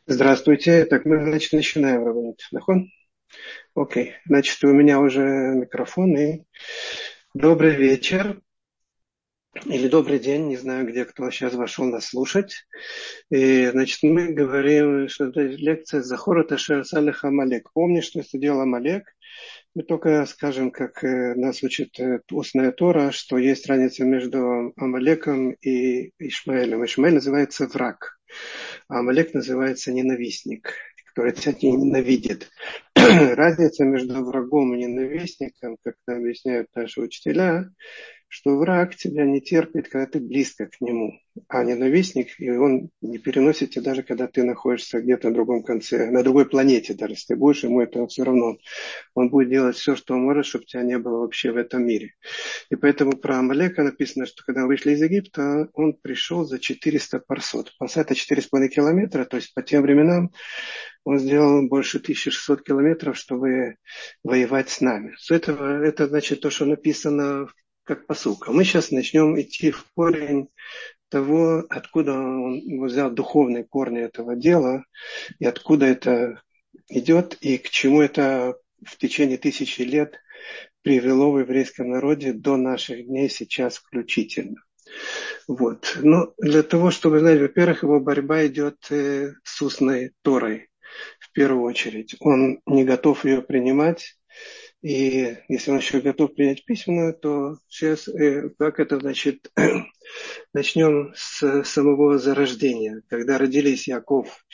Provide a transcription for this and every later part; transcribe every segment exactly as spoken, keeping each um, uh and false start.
Здравствуйте. Так, мы, значит, начинаем работать. Нахон? Окей. Значит, у меня уже микрофон и добрый вечер или добрый день, не знаю, где кто сейчас вошел нас слушать. И, значит, мы говорим, что это лекция Захора Ташер Салих Амалек. Помни, что это делал Амалек. Мы только скажем, как э, нас учит э, устная Тора, что есть разница между Амалеком и Ишмаэлем. Ишмаэль называется враг, а Амалек называется ненавистник, который тебя ненавидит. Разница между врагом и ненавистником, как нам объясняют наши учителя, что враг тебя не терпит, когда ты близко к нему, а ненавистник, и он не переносит тебя даже, когда ты находишься где-то на другом конце, на другой планете даже, если ты будешь, ему это все равно. Он будет делать все, что он может, чтобы тебя не было вообще в этом мире. И поэтому про Амалека написано, что когда вышли из Египта, он пришел за четыреста парсот. Парса это четыре с половиной километра, то есть по тем временам он сделал больше тысячи шестисот километров, чтобы воевать с нами. С этого, это значит то, что написано как пасук. А мы сейчас начнем идти в корень того, откуда он взял духовные корни этого дела, и откуда это идет, и к чему это в течение тысячи лет привело в еврейском народе до наших дней сейчас включительно. Вот. Но для того, чтобы знать, во-первых, его борьба идет э, с устной Торой в первую очередь. Он не готов ее принимать. И если он еще готов принять письменную, то сейчас, э, как это значит, начнем с самого зарождения. Когда родились Яков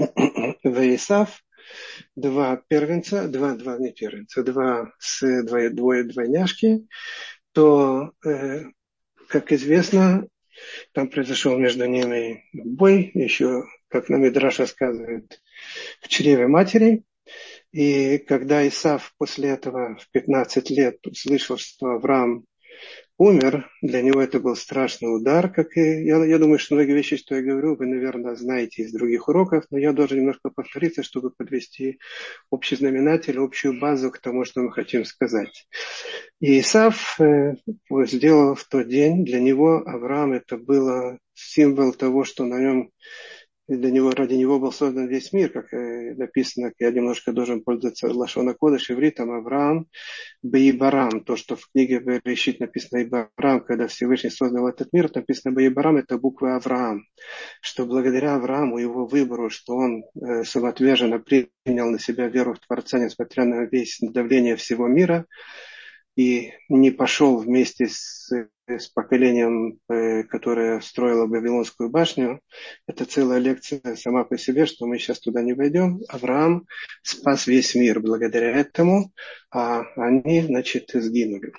и Исав, два первенца, два, два не первенца, два с двое, двое двойняшки, то, э, как известно, там произошел между ними бой, еще, как нам Мидраш рассказывает, в чреве матери. И когда Исав после этого в пятнадцать лет услышал, что Авраам умер, для него это был страшный удар, как и я, я думаю, что многие вещи, что я говорю, вы, наверное, знаете из других уроков, но я должен немножко повториться, чтобы подвести общий знаменатель, общую базу к тому, что мы хотим сказать. И Исав э, сделал в тот день, для него Авраам это было символ того, что на нем для него, ради него был создан весь мир, как написано, я немножко должен пользоваться лашон кодеш ивритом, Авраам Бейбарам, то, что в книге Берешит написано Ибарам, когда Всевышний создал этот мир, написано Бейбарам, это буква Авраам, что благодаря Аврааму, его выбору, что он э, самоотверженно принял на себя веру в Творца, несмотря на весь давление всего мира, и не пошел вместе с, с поколением, э, которое строило Вавилонскую башню. Это целая лекция сама по себе, что мы сейчас туда не войдем. Авраам спас весь мир благодаря этому, а они, значит, сгинули.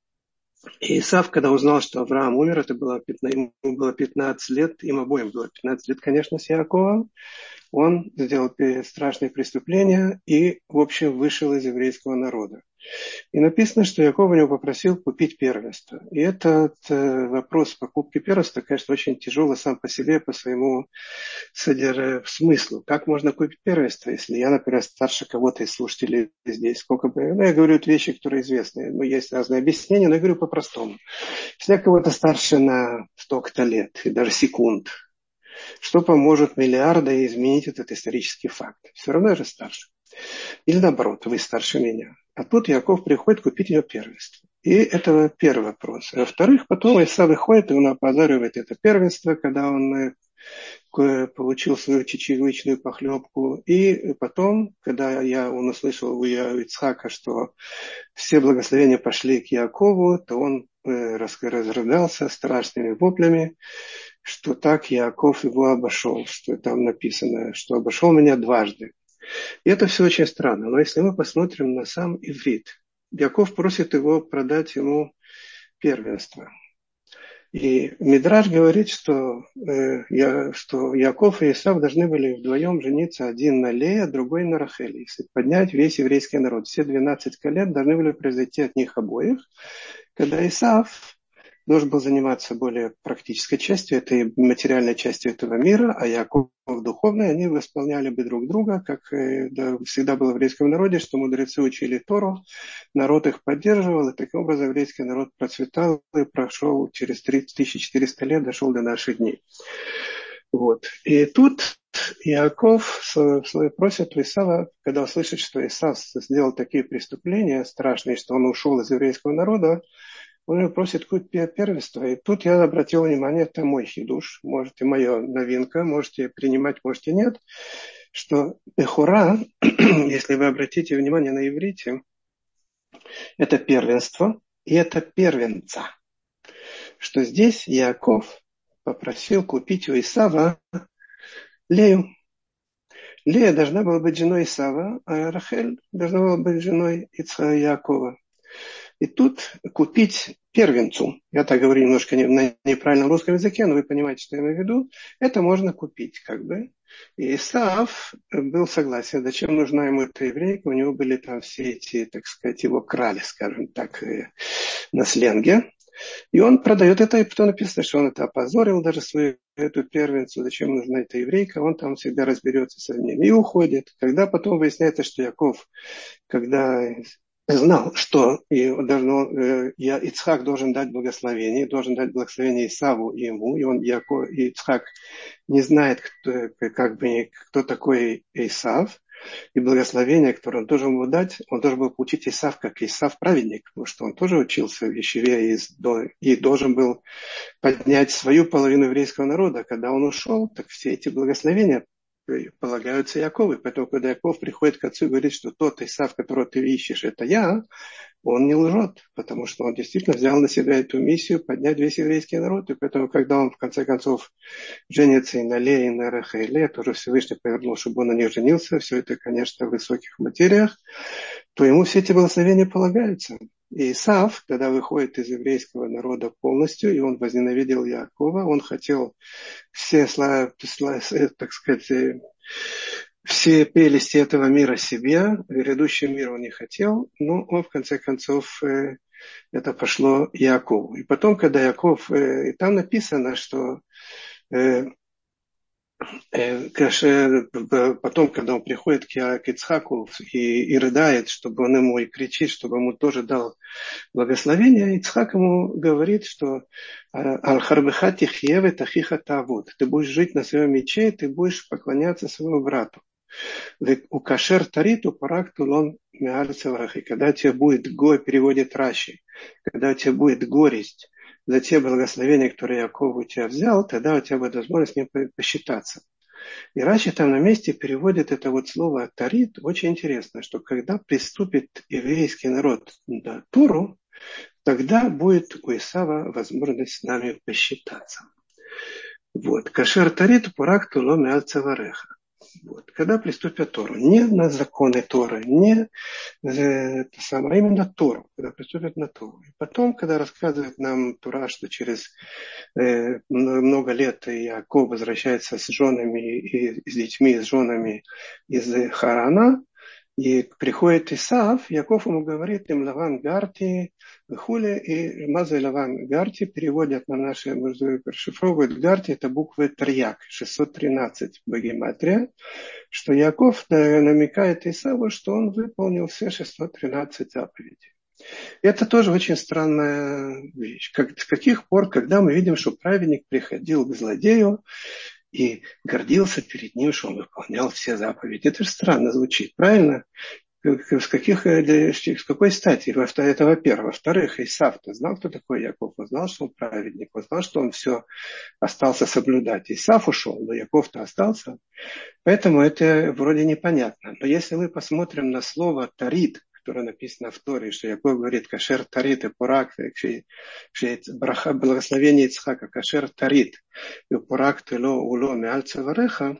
И Исав, когда узнал, что Авраам умер, это было пятнадцать, ему было пятнадцать лет, им обоим было пятнадцать лет, конечно, с Яаковом, он сделал страшные преступления и, в общем, вышел из еврейского народа. И написано, что Яков у него попросил купить первенство. И этот э, вопрос покупки первенства, конечно, очень тяжелый сам по себе, по своему содержанию, смыслу. Как можно купить первенство, если я, например, старше кого-то из слушателей здесь? Сколько бы... Ну, я говорю вещи, которые известны. Ну, есть разные объяснения, но я говорю по-простому. Если я кого-то старше на столько-то лет, и даже секунд, что поможет миллиарда изменить этот исторический факт? Все равно я же старше. Или наоборот, вы старше меня. А тут Яков приходит купить ее первенство. И это первый вопрос. А во-вторых, потом Исав выходит, и он опозаривает это первенство, когда он получил свою чечевичную похлебку. И потом, когда я, он услышал у Ицхака, что все благословения пошли к Якову, то он разрыдался страшными воплями, что так Яков его обошел, что там написано, что обошел меня дважды. И это все очень странно. Но если мы посмотрим на сам иврит, Яков просит его продать ему первенство. И Мидраш говорит, что, э, я, что Яков и Исав должны были вдвоем жениться, один на Лея, другой на Рахеле, если поднять весь еврейский народ. Все двенадцать колен должны были произойти от них обоих, когда Исав должен был заниматься более практической частью, этой материальной частью этого мира, а Яков духовной, они восполняли бы друг друга, как да, всегда было в еврейском народе, что мудрецы учили Тору, народ их поддерживал, и таким образом еврейский народ процветал и прошел через тысяча четыреста лет, дошел до наших дней. Вот. И тут Яков слове просит у Исава, когда услышит, что Исав сделал такие преступления страшные, что он ушел из еврейского народа, он его просит купить первенство. И тут я обратил внимание, это мой хидуш, может и моя новинка, можете принимать, можете нет, что бехора, если вы обратите внимание на иврите, это первенство и это первенца. Что здесь Яаков попросил купить у Исава Лею. Лея должна была быть женой Исава, а Рахель должна была быть женой Ицха Яакова. И тут купить первенцу, я так говорю немножко на неправильном русском языке, но вы понимаете, что я имею в виду, это можно купить как бы. И Исав был согласен, зачем нужна ему эта еврейка, у него были там все эти, так сказать, его крали, скажем так, на сленге. И он продает это, и потом написано, что он это опозорил, даже свою эту первенцу, зачем нужна эта еврейка, он там всегда разберется со ними и уходит. Когда потом выясняется, что Яков, когда знал, что и должно, я, Ицхак должен дать благословение, должен дать благословение Исаву и ему, и он, Яков, и Ицхак не знает, кто, как бы, кто такой Исав, и благословение, которое он должен был дать, он должен был получить Исав как Исав праведник, потому что он тоже учился в Ешиве и должен был поднять свою половину еврейского народа. Когда он ушел, так все эти благословения полагаются Якову. Поэтому, когда Яков приходит к отцу и говорит, что тот Исав, которого ты ищешь, это я, он не лжет, потому что он действительно взял на себя эту миссию поднять весь еврейский народ. И поэтому, когда он в конце концов женится и на Лее, и на Рахеле, тоже Всевышний повернул, чтобы он на них женился, все это, конечно, в высоких материях, то ему все эти благословения полагаются. И Исав, когда выходит из еврейского народа полностью, и он возненавидел Яакова, он хотел все, так сказать, все прелести этого мира себе, грядущий мир он не хотел, но он в конце концов это пошло Яакову. И потом, когда Яаков, и там написано, что потом, когда он приходит к Ицхаку и, и рыдает, чтобы он ему и кричит, чтобы ему тоже дал благословение, Ицхак ему говорит, что «Аль-харбеха тихьеве тахиха тавуд». Ты будешь жить на своем мече, ты будешь поклоняться своему брату. У кашер тариту паракту лон миаль-цеврахи. Когда у тебя будет горе, переводит Раши, когда у тебя будет горесть за те благословения, которые Яков у тебя взял, тогда у тебя будет возможность с ним посчитаться. И Раши там на месте переводит это вот слово «тарит». Очень интересно, что когда приступит еврейский народ на Тору, тогда будет у Исава возможность с нами посчитаться. Вот. Кашер тарит пурак туло миаль цевареха. Вот. Когда приступят Тору, не на законы Торы, не это самое, а именно Тору, когда приступят на Тору. И потом, когда рассказывает нам Тора, что через э, много лет Яков возвращается с женами и с детьми, с женами из Харана, и приходит Исав, Яков ему говорит, им Лаван Гарти, Хули, и Маза Лаван Гарти переводят на наши, расшифровывают Гарти, это буквы Тарьяк, шестьсот тринадцать Багиматрия, что Яков намекает Исаву, что он выполнил все шестьсот тринадцать заповедей. Это тоже очень странная вещь. Как, с каких пор, когда мы видим, что праведник приходил к злодею, и гордился перед ним, что он выполнял все заповеди. Это же странно звучит, правильно? С, каких, с какой стати? Это во-первых. Во-вторых, Исав-то знал, кто такой Яков. Он знал, что он праведник. Он знал, что он все остался соблюдать. Исав ушел, но Яков-то остался. Поэтому это вроде непонятно. Но если мы посмотрим на слово «тарит», которое написано в Торе, что Яков говорит «кашер тарит» и «пурак», браха, благословение Ицхака, «кашер тарит» и «пурак тело уло миаль цевареха»,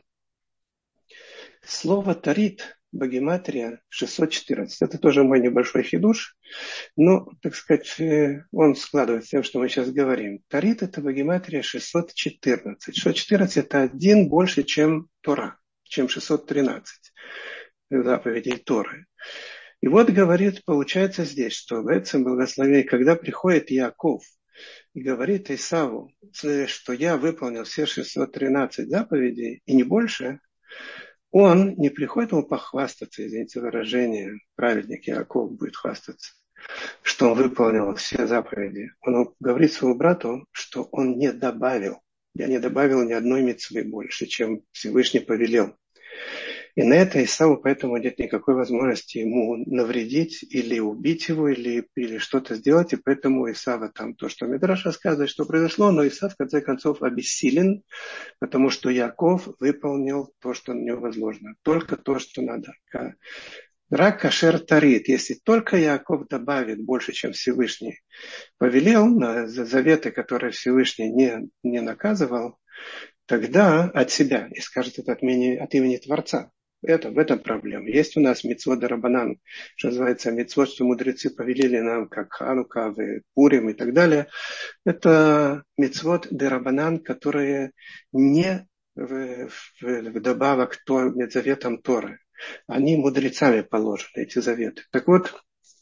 слово «тарит» Багиматрия шестьсот четырнадцать. Это тоже мой небольшой хидуш, но, так сказать, он складывается с тем, что мы сейчас говорим. Тарит – это Багиматрия шестьсот четырнадцать. шестьсот четырнадцать – это один больше, чем Тора, чем шестьсот тринадцать заповедей Торы. И вот, говорит, получается здесь, что в этом благословении, когда приходит Яков и говорит Исаву, что я выполнил все шестьсот тринадцать заповедей и не больше, он не приходит ему похвастаться, извините выражение, праведник Яков будет хвастаться, что он выполнил все заповеди. Он говорит своему брату, что он не добавил. Я не добавил ни одной мицвы больше, чем Всевышний повелел. И на это Исаву поэтому нет никакой возможности ему навредить или убить его, или, или что-то сделать. И поэтому Исава там то, что Мидраш рассказывает, что произошло, но Исав в конце концов обессилен, потому что Яков выполнил то, что на него возможно. Только то, что надо. Рак кашер тарит. Если только Яков добавит больше, чем Всевышний повелел, на заветы, которые Всевышний не, не наказывал, тогда от себя, и скажет это от имени, от имени Творца. Это, в этом проблема. Есть у нас мицвот дарабанан, что называется мицвот, что мудрецы повелели нам, как Ханука, Пурим и так далее. Это мицвот дарабанан, которые не в, в, в добавок к заветам Торы. Они мудрецами положены, эти заветы. Так вот,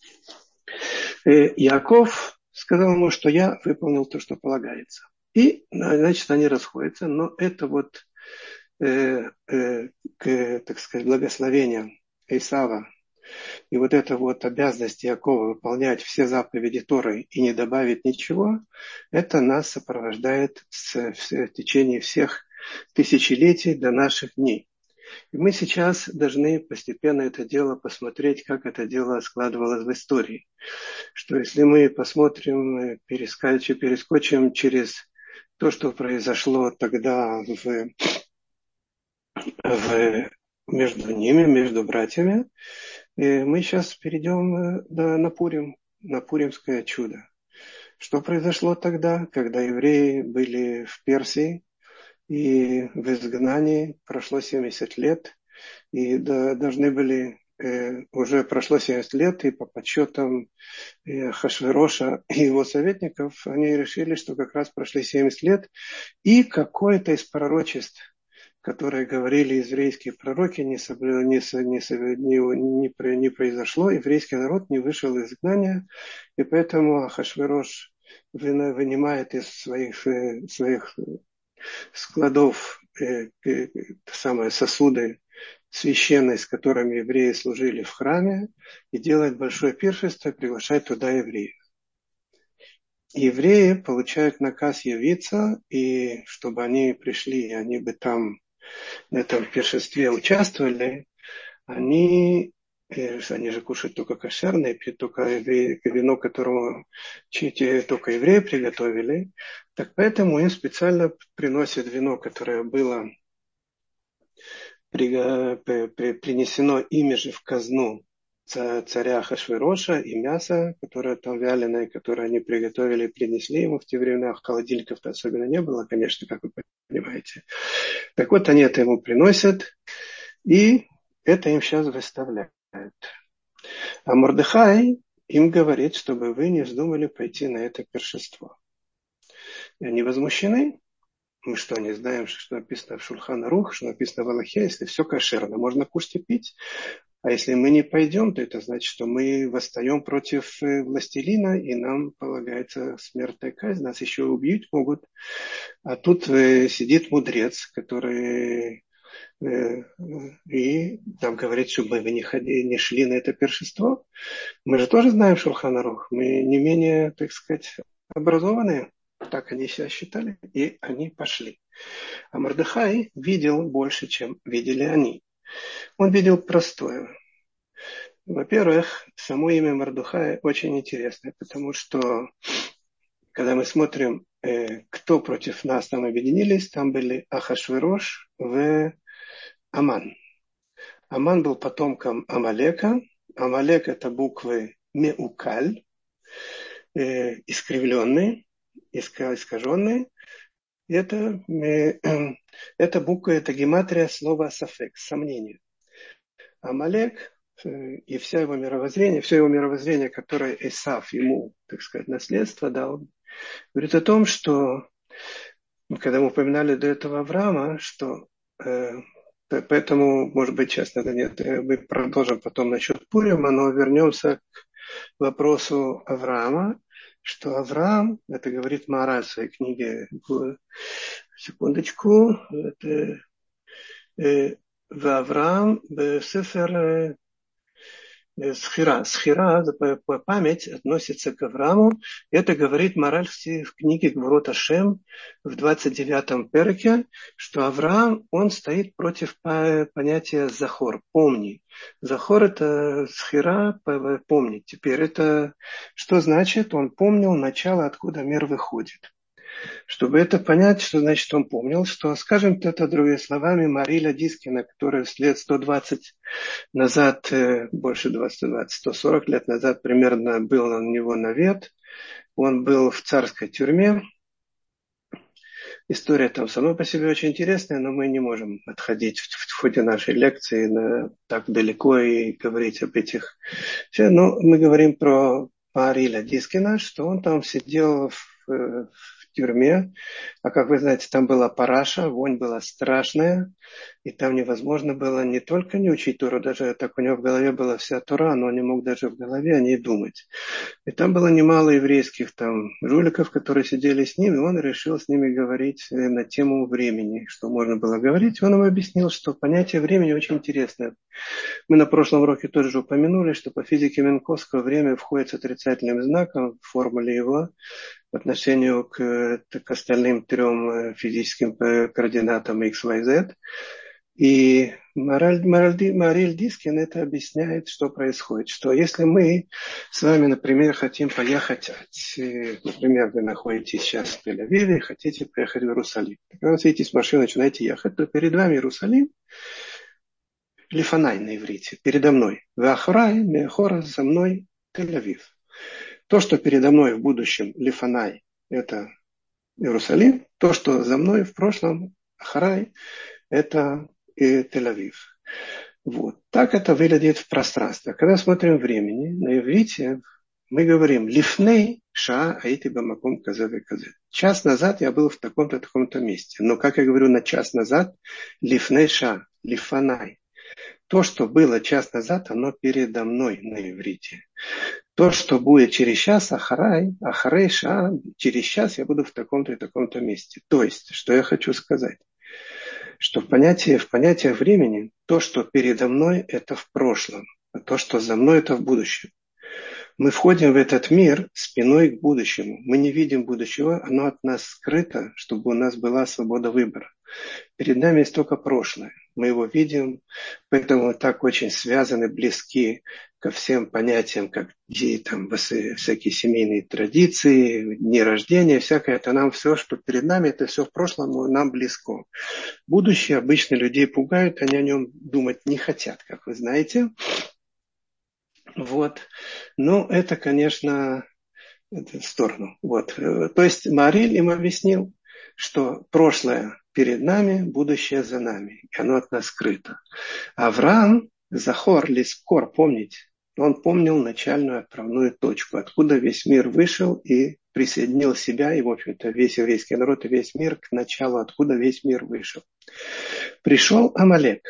Яков сказал ему, что я выполнил то, что полагается. И, значит, они расходятся, но это вот, э, э, к, так сказать, благословение Исава и вот эта вот обязанность Якова выполнять все заповеди Торы и не добавить ничего, это нас сопровождает с, в, в течение всех тысячелетий до наших дней. И мы сейчас должны постепенно это дело посмотреть, как это дело складывалось в истории. Что если мы посмотрим, перескочим, перескочим через то, что произошло тогда в, в, между ними, между братьями, мы сейчас перейдем на Пурим, на Пуримское чудо. Что произошло тогда, когда евреи были в Персии и в изгнании, прошло семьдесят лет, и должны были, уже прошло семьдесят лет, и по подсчетам Хашвероша и его советников, они решили, что как раз прошли семьдесят лет, и какое-то из пророчеств, которые говорили еврейские пророки, не, соблю, не, не, не, не произошло, еврейский народ не вышел из изгнания, и поэтому Ахашверош вынимает из своих, своих складов э, э, самые сосуды священные, с которыми евреи служили в храме, и делает большое пиршество, и приглашает туда евреев. Евреи получают наказ явиться, и чтобы они пришли, и они бы там на этом пиршестве участвовали, они, они же кушают только кошерное, пьют только евреи, вино, которого только евреи приготовили, так поэтому им специально приносят вино, которое было принесено ими же в казну царя Ахашвероша, и мясо, которое там вяленое, которое они приготовили и принесли ему в те времена. Холодильников-то особенно не было, конечно, как вы понимаете. Так вот, они это ему приносят, и это им сейчас выставляют. А Мордехай им говорит, чтобы вы не вздумали пойти на это пиршество. И они возмущены. Мы что, не знаем, что написано в Шулхан Арух, что написано в Алахе, если все кошерно, можно кушать и пить. А если мы не пойдем, то это значит, что мы восстаем против властелина, и нам полагается смертная казнь, нас еще убить могут. А тут сидит мудрец, который и там говорит, чтобы вы не, ходили, не шли на это пиршество. Мы же тоже знаем Шулхан Арух, мы не менее, так сказать, образованные. Так они себя считали, и они пошли. А Мордехай видел больше, чем видели они. Он видел простое. Во-первых, само имя Мордехая очень интересное, потому что, когда мы смотрим, э, кто против нас там объединились, там были Ахашверош в Аман. Аман был потомком Амалека. Амалек – это буквы Меукаль, э, искривленные, искаженные. Это, э, э, это буква, это гематрия слова сафек, сомнение. Амалек э, и вся его мировоззрение, все его мировоззрение, которое Исав ему, так сказать, наследство дал, говорит о том, что, когда мы упоминали до этого Авраама, что э, поэтому, может быть, сейчас надо нет, мы продолжим потом насчет Пурима, но вернемся к вопросу Авраама, что Авраам, это говорит Маораль в своей книге, секундочку, это в Авраам, в Сефер Схира. Схира, память относится к Аврааму. Это говорит мораль в книге Гвурот Ашем в двадцать девятом перке, что Авраам, он стоит против понятия захор, помни. Захор это схира, помнить. Теперь это что значит? Он помнил начало, откуда мир выходит. Чтобы это понять, что значит он помнил, что, скажем это другими словами, Мариля Дискина, которая лет сто двадцать назад, больше двадцать, сто сорок лет назад примерно был у него навет, он был в царской тюрьме. История там сама по себе очень интересная, но мы не можем отходить в, в ходе нашей лекции на, так далеко и говорить об этих. Но мы говорим про Мариля Дискина, что он там сидел в, в тюрьме, а как вы знаете, там была параша, вонь была страшная, и там невозможно было не только не учить Тору, даже так у него в голове была вся Тора, но он не мог даже в голове о ней думать. И там было немало еврейских там жуликов, которые сидели с ним, и он решил с ними говорить на тему времени, что можно было говорить. Он им объяснил, что понятие времени очень интересное. Мы на прошлом уроке тоже же упомянули, что по физике Минковского время входит с отрицательным знаком в формуле его по отношению к, к остальным трем физическим координатам x, y, z. И Мариль Дискин это объясняет, что происходит. Что если мы с вами, например, хотим поехать, например, вы находитесь сейчас в Тель-Авиве, хотите поехать в Иерусалим. Когда вы садитесь в машину, начинаете ехать, то перед вами Иерусалим, лифанай на иврите, передо мной. Вахрай, меахора, за мной Тель-Авив. То, что передо мной в будущем лифанай, это Иерусалим. То, что за мной в прошлом Ахрай, это и Тель-Авив. Вот. Так это выглядит в пространстве. Когда смотрим времени, на иврите мы говорим лифней ша аити бамаком казаве казе. Час назад я был в таком-то, таком-то месте. Но, как я говорю, на час назад лифней ша, лифанай. То, что было час назад, оно передо мной на иврите. То, что будет через час, ахарай, ахарей ша, через час я буду в таком-то и таком-то месте. То есть, что я хочу сказать? Что в понятии, в понятиях времени то, что передо мной, это в прошлом, а то, что за мной, это в будущем. Мы входим в этот мир спиной к будущему. Мы не видим будущего, оно от нас скрыто, чтобы у нас была свобода выбора. Перед нами есть только прошлое. Мы его видим, поэтому мы так очень связаны, близки ко всем понятиям, как там, всякие семейные традиции, дни рождения, всякое. Это нам все, что перед нами, это все в прошлом, но нам близко. Будущее обычно людей пугают, они о нем думать не хотят, как вы знаете. Вот. Но это, конечно, это в сторону. Вот. То есть Мариль им объяснил, что прошлое перед нами, будущее за нами. И оно от нас скрыто. Авраам, Захор, Лискор, помните, он помнил начальную отправную точку, откуда весь мир вышел и присоединил себя, и, в общем-то, весь еврейский народ и весь мир к началу, откуда весь мир вышел. Пришел Амалек,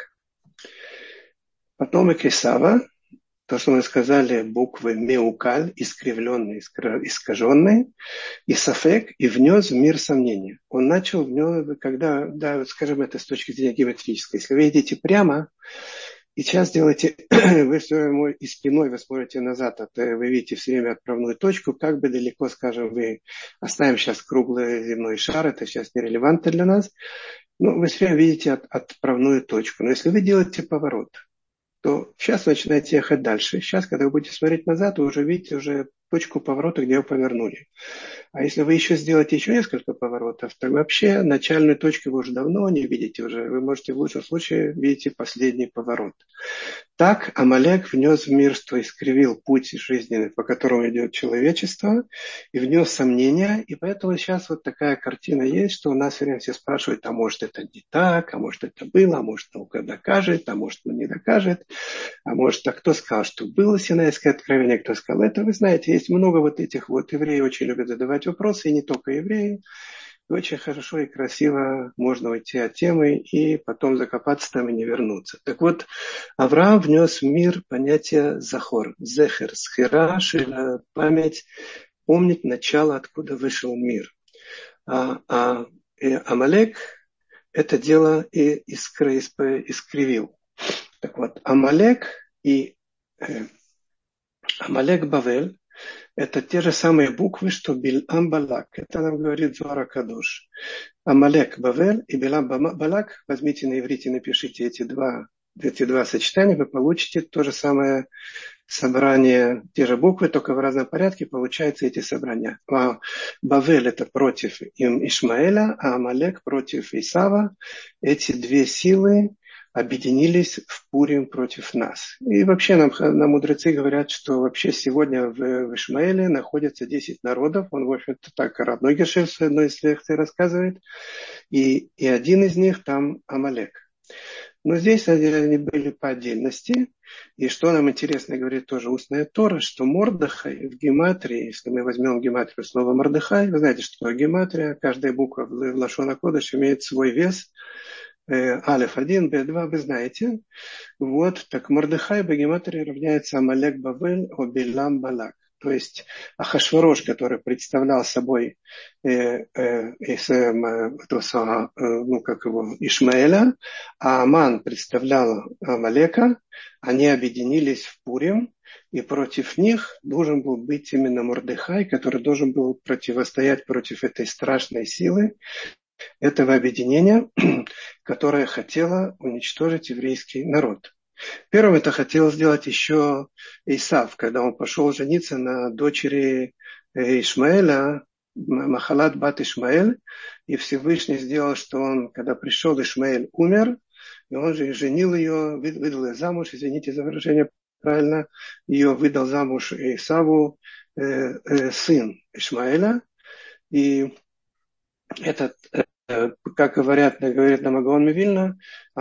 потомок Исава, то, что мы сказали, буквы меукаль, искривленные, искаженные, и сафек, и внес в мир сомнения. Он начал, когда, да, скажем это с точки зрения геометрической, если вы идете прямо, и сейчас делаете, вы все и спиной вы смотрите назад, вы видите все время отправную точку, как бы далеко, скажем, вы оставим сейчас круглый земной шар, это сейчас нерелевантно для нас, но вы все время видите от, отправную точку. Но если вы делаете поворот, то сейчас вы начинаете ехать дальше. Сейчас, когда вы будете смотреть назад, вы уже видите уже точку поворота, где вы повернули. А если вы еще сделаете еще несколько поворотов, то вообще начальную точку вы уже давно не видите. Уже вы можете в лучшем случае видеть последний поворот. Так Амалек внес в мир, что искривил путь жизненный, по которому идет человечество, и внес сомнения. И поэтому сейчас вот такая картина есть, что у нас все время все спрашивают, а может это не так, а может это было, а может наука докажет, а может он не докажет, а может, а кто сказал, что было Синайское откровение, кто сказал это. Вы знаете, есть много вот этих вот, евреи очень любят задавать вопросы, и не только евреи. И очень хорошо и красиво можно уйти от темы и потом закопаться там и не вернуться. Так вот, Авраам внес в мир понятие захор, зехер, схира, шила, память, помнить начало, откуда вышел мир. А, а Амалек это дело и искривил. Так вот, Амалек и э, Амалек Бавель – это те же самые буквы, что Билам Балак. Это нам говорит Зоар ха-Кадош. Амалек Бавель и Билам Балак. Возьмите на иврите, напишите эти два, эти два сочетания, вы получите то же самое собрание, те же буквы, только в разном порядке получаются эти собрания. А Бавель – это против им Ишмаэля, а Амалек против Исава. Эти две силы объединились в Пурим против нас. И вообще нам, нам мудрецы говорят, что вообще сегодня в, в Ишмаэле находятся десять народов. Он, в общем-то, так родной Гешеф в одной из лекций рассказывает. И, и один из них там Амалек. Но здесь они были по отдельности. И что нам интересно говорит тоже устная Тора, что Мордехай в гематрии, если мы возьмем гематрию слова Мордехай, вы знаете, что гематрия, каждая буква в Лашон ха-Кодеш имеет свой вес. Алеф один, Б два, вы знаете. Вот, так Мордехай по гематрии равняется Амалек Бавель о Билам Балак. То есть Ахашварош, который представлял собой э, э, э, э, ну, как его, Ишмаэля, а Аман представлял Амалека, они объединились в Пурим, и против них должен был быть именно Мордехай, который должен был противостоять против этой страшной силы, этого объединения, которое хотело уничтожить еврейский народ. Первым это хотел сделать еще Исав, когда он пошел жениться на дочери Ишмаэля, Махалат бат Ишмаэль, и Всевышний сделал, что он, когда пришел, Ишмаэль умер, и он же женил ее, выдал ее замуж, извините за выражение правильно, ее выдал замуж Исаву, э, э, сын Ишмаэля, и этот, как говорят, говорит нам Гаон Мивильна,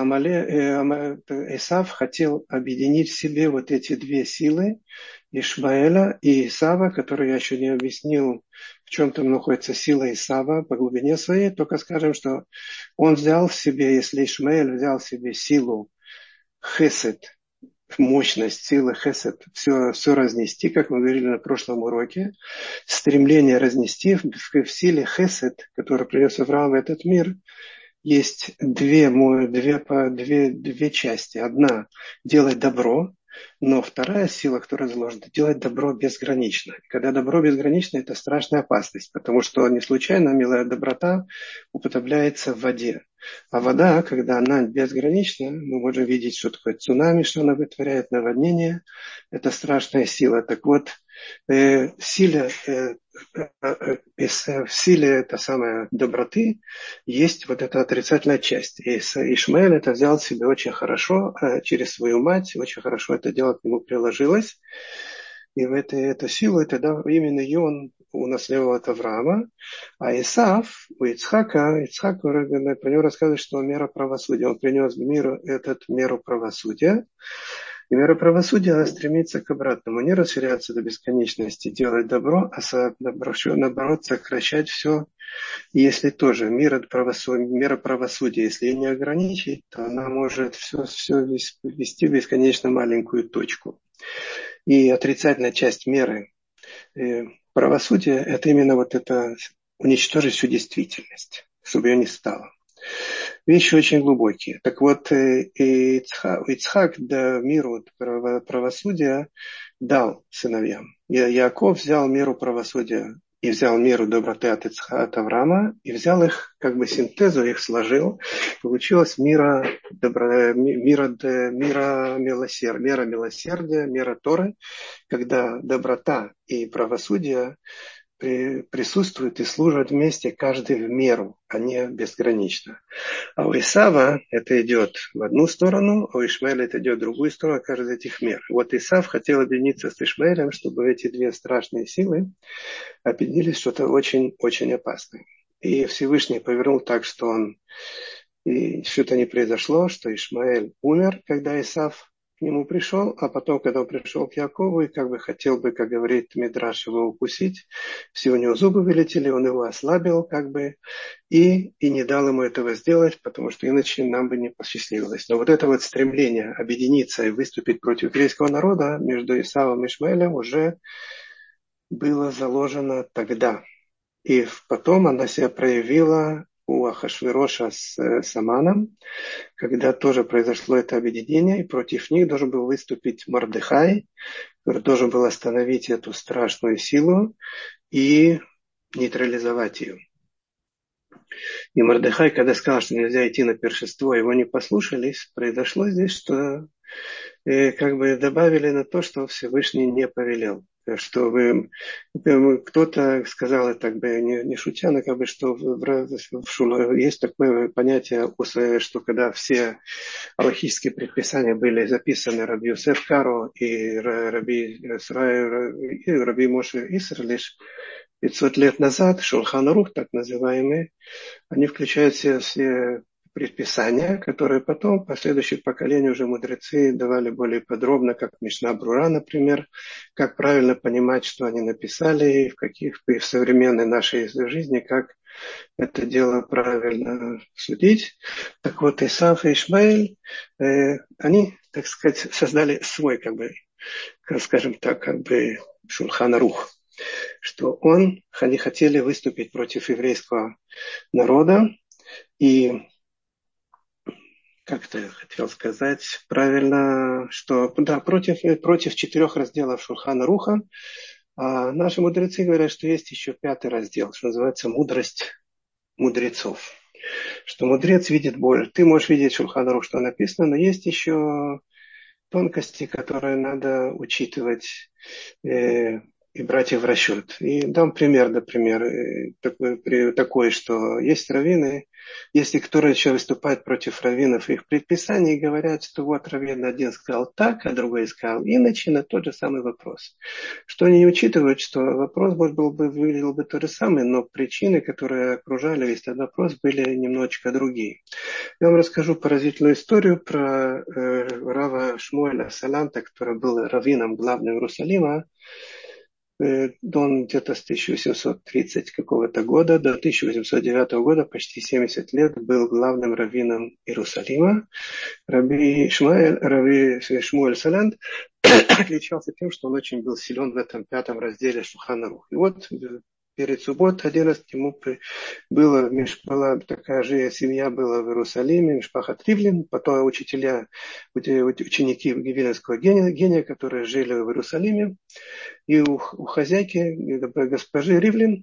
Амале, Исав хотел объединить в себе вот эти две силы, Ишмаэля и Исава, которые я еще не объяснил, в чем там находится сила Исава по глубине своей, только скажем, что он взял в себе, если Ишмаэль взял в себе силу Хесед, мощность, силы Хесед, все, все разнести, как мы говорили на прошлом уроке, стремление разнести в, в силе Хесед, который принес Авраам в этот мир, есть две, две, две, две части. Одна – делать добро, но вторая сила, которая заложена – делать добро безгранично. И когда добро безгранично – это страшная опасность, потому что не случайно милая доброта употребляется в воде. А вода, когда она безгранична, мы можем видеть, что такое цунами, что она вытворяет, наводнение. Это страшная сила. Так вот, э, в силе, э, э, э, в силе этой самой доброты есть вот эта отрицательная часть. И Ишмаэль это взял себе очень хорошо э, через свою мать, очень хорошо это дело к нему приложилось. И в это, эту силу, тогда именно ее он унаследовал от Авраама. А Исав, у Ицхака, Ицхак про него рассказывает, что он мера правосудия. Он принес в мир этот меру правосудия. И мера правосудия, она стремится к обратному. Не расширяться до бесконечности, делать добро, а наоборот сокращать все. И если тоже мера правосудия, мера правосудия, если ее не ограничить, то она может все, все вести в бесконечно маленькую точку. И отрицательная часть меры э, правосудия – это именно вот это уничтожить всю действительность, чтобы ее не стало. Вещи очень глубокие. Так вот, э, Ицхак, Ицхак да, миру правосудия дал сыновьям. Яаков взял меру правосудия и взял меру доброты от Ицхака, от Авраама, и взял их, как бы синтезу их сложил. Получилось мира, добро, мира, мира милосердия, мера милосердия, мера Торы, когда доброта и правосудие присутствуют и служат вместе, каждый в меру, а не безгранично. А у Исава это идет в одну сторону, а у Ишмаэля это идет в другую сторону, каждый из этих мер. Вот Исав хотел объединиться с Ишмаэлем, чтобы эти две страшные силы объединились в что-то очень-очень опасное. И Всевышний повернул так, что он и что-то не произошло, что Ишмаэль умер, когда Исав к нему пришел, а потом, когда он пришел к Якову и как бы хотел бы, как говорит Мидраш, его укусить, все у него зубы вылетели, он его ослабил как бы и, и не дал ему этого сделать, потому что иначе нам бы не посчастливилось. Но вот это вот стремление объединиться и выступить против еврейского народа между Исавом и Ишмаэлем уже было заложено тогда. И потом она себя проявила у Ахашвироша с, с Аманом, когда тоже произошло это объединение, и против них должен был выступить Мордехай, который должен был остановить эту страшную силу и нейтрализовать ее. И Мордехай, когда сказал, что нельзя идти на пиршество, его не послушались, произошло здесь, что э, как бы добавили на то, что Всевышний не повелел. Что вы, кто-то сказал это, как бы не, не шутя, но как бы, что в, в, в Шула есть такое понятие, что когда все алахические предписания были записаны Раби Йосеф Каро и Раби, и Раби Моше Исерлиш пятьсот лет назад, Шулхан Арух, так называемый, они включают все, все предписания, которые потом, последующие поколения уже мудрецы давали более подробно, как Мишна Брура, например, как правильно понимать, что они написали, в каких в современной нашей жизни, как это дело правильно судить. Так вот, Исав и Ишмаэль, э, они, так сказать, создали свой, как бы, скажем так, как бы Шулхан Арух, что он, они хотели выступить против еврейского народа и как-то хотел сказать правильно, что да, против, против четырех разделов Шулхана Аруха. А наши мудрецы говорят, что есть еще пятый раздел, что называется мудрость мудрецов. Что мудрец видит боль. Ты можешь видеть Шулхан Арух, что написано, но есть еще тонкости, которые надо учитывать э, и брать их в расчет. И дам пример, например, такой, такой, что есть раввины, если которые еще выступают против раввинов и их предписаний, говорят, что вот раввин один сказал так, а другой сказал иначе, на тот же самый вопрос. Что они не учитывают, что вопрос может был бы, выглядел бы тот же самый, но причины, которые окружали весь этот вопрос, были немножечко другие. Я вам расскажу поразительную историю про э, рава Шмуэля Саланта, который был раввином главным Иерусалима. Он где-то с тысяча восемьсот тридцатого какого-то года до тысяча восемьсот девятого года, почти семьдесят лет, был главным раввином Иерусалима. Раби Шмуэль, Раби Шмуэль Салант отличался тем, что он очень был силен в этом пятом разделе Шулхан Арух. И вот перед субботой один раз ему было, была такая же семья была в Иерусалиме, Мишпахат Ривлин, потом учителя, ученики Виленского гения, гения, которые жили в Иерусалиме. И у, у хозяйки, госпожи Ривлин,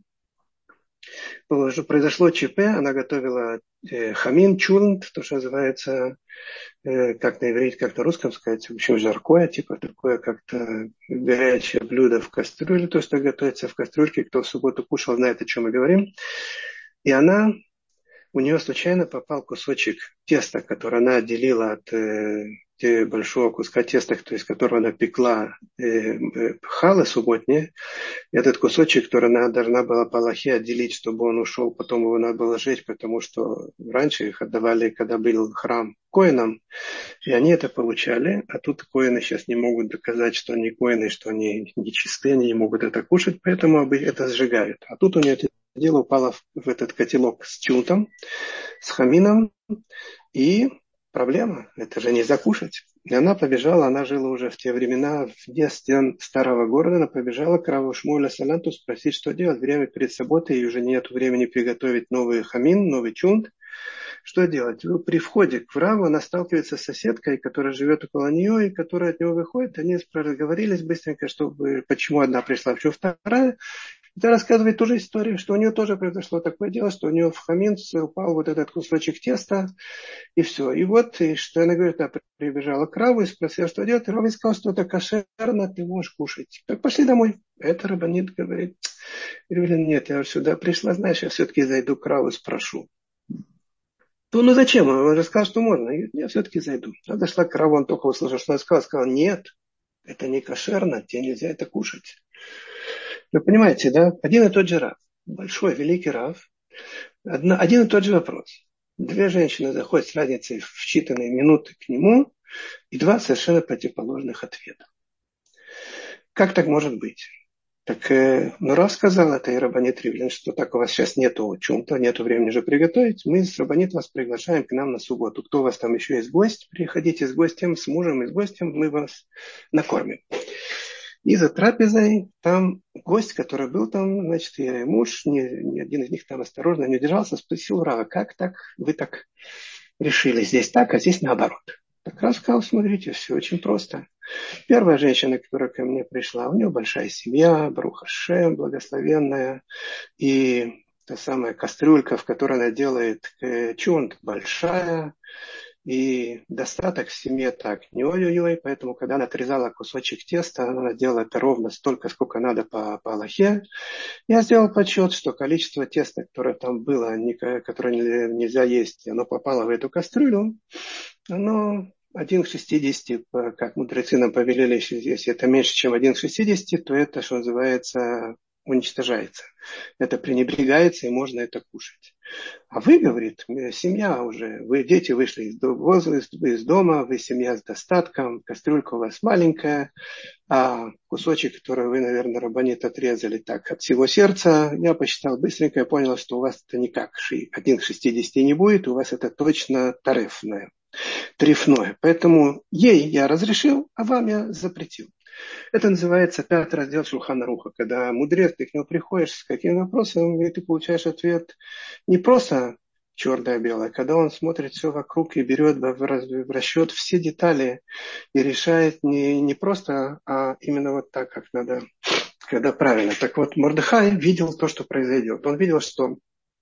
произошло ЧП, она готовила э, хамин, чулент, то, что называется, э, как на иврите, как на русском сказать, в общем, жаркое, типа такое как-то горячее блюдо в кастрюле, то, что готовится в кастрюльке, кто в субботу кушал, знает, о чем мы говорим. И она, у нее случайно попал кусочек теста, который она отделила от э, большого куска теста, то есть которого она пекла э, э, халы субботние. Этот кусочек, который она должна была по Алахе отделить, чтобы он ушел, потом его надо было сжечь, потому что раньше их отдавали, когда был храм, коинам, и они это получали, а тут коины сейчас не могут доказать, что они коины, что они нечисты, они не могут это кушать, поэтому это сжигают. А тут у нее это дело упало в, в этот котелок с чунтом, с хамином, и проблема, это же нельзя кушать. И она побежала, она жила уже в те времена вне стен старого города, она побежала к раву Шмуэля Саланту спросить, что делать. Время перед субботой, и уже нет времени приготовить новый хамин, новый чунт. Что делать? При входе к раву она сталкивается с соседкой, которая живет около нее, и которая от него выходит. Они разговорились быстренько, чтобы, почему одна пришла, почему вторая. Это рассказывает ту же историю, что у нее тоже произошло такое дело, что у нее в хамин упал вот этот кусочек теста, и все. И вот, и что она говорит, она прибежала к раву и спросила, что делать. И рав сказал, что это кошерно, ты можешь кушать. Так пошли домой. Это рабанит говорит, Ривлин, нет, я сюда пришла, знаешь, я все-таки зайду к раву и спрошу. Ну, ну зачем? Он же сказал, что можно. Я, я все-таки зайду. Она дошла к раву, он только услышал, что она сказала, сказала, нет, это не кошерно, тебе нельзя это кушать. Вы понимаете, да? Один и тот же рав. Большой, великий рав. Одна, один и тот же вопрос. Две женщины заходят с разницей в считанные минуты к нему, и два совершенно противоположных ответа. Как так может быть? Так, э, ну, Рав сказал это и Рабанит Ривлин, что так у вас сейчас нету чунта, нету времени же приготовить. Мы с Рабанит вас приглашаем к нам на субботу. Кто у вас там еще есть гость? Приходите с гостем, с мужем и с гостем, мы вас накормим. И за трапезой там гость, который был там, значит, и муж, ни, ни один из них там осторожно не удержался, спросил Рава, как так, вы так решили, здесь так, а здесь наоборот. Так раз сказал, смотрите, все очень просто. Первая женщина, которая ко мне пришла, у нее большая семья, Барух Ашем, благословенная, и та самая кастрюлька, в которой она делает э, чунт, большая, и достаток в семье так не ой-ой-ой, поэтому, когда она отрезала кусочек теста, она делала это ровно столько, сколько надо по, по Аллахе. Я сделал подсчет, что количество теста, которое там было, которое нельзя есть, оно попало в эту кастрюлю, оно один к шестидесяти, как мудрецы нам повелели, если это меньше, чем один к шестидесяти, то это, что называется, уничтожается. Это пренебрегается, и можно это кушать. А вы, говорит, семья уже, вы дети вышли из, возраста, вы из дома, вы семья с достатком, кастрюлька у вас маленькая, а кусочек, который вы, наверное, рабанит отрезали так от всего сердца, я посчитал быстренько и понял, что у вас это никак один к шестидесяти не будет, у вас это точно тарифное, трефное. Поэтому ей я разрешил, а вам я запретил. Это называется пятый раздел Шулхана Аруха, когда мудрец, ты к нему приходишь с каким вопросом, и ты получаешь ответ не просто черное-белое, когда он смотрит все вокруг и берет в расчет все детали и решает не, не просто, а именно вот так, как надо, когда правильно. Так вот, Мордехай видел то, что произойдет. Он видел, что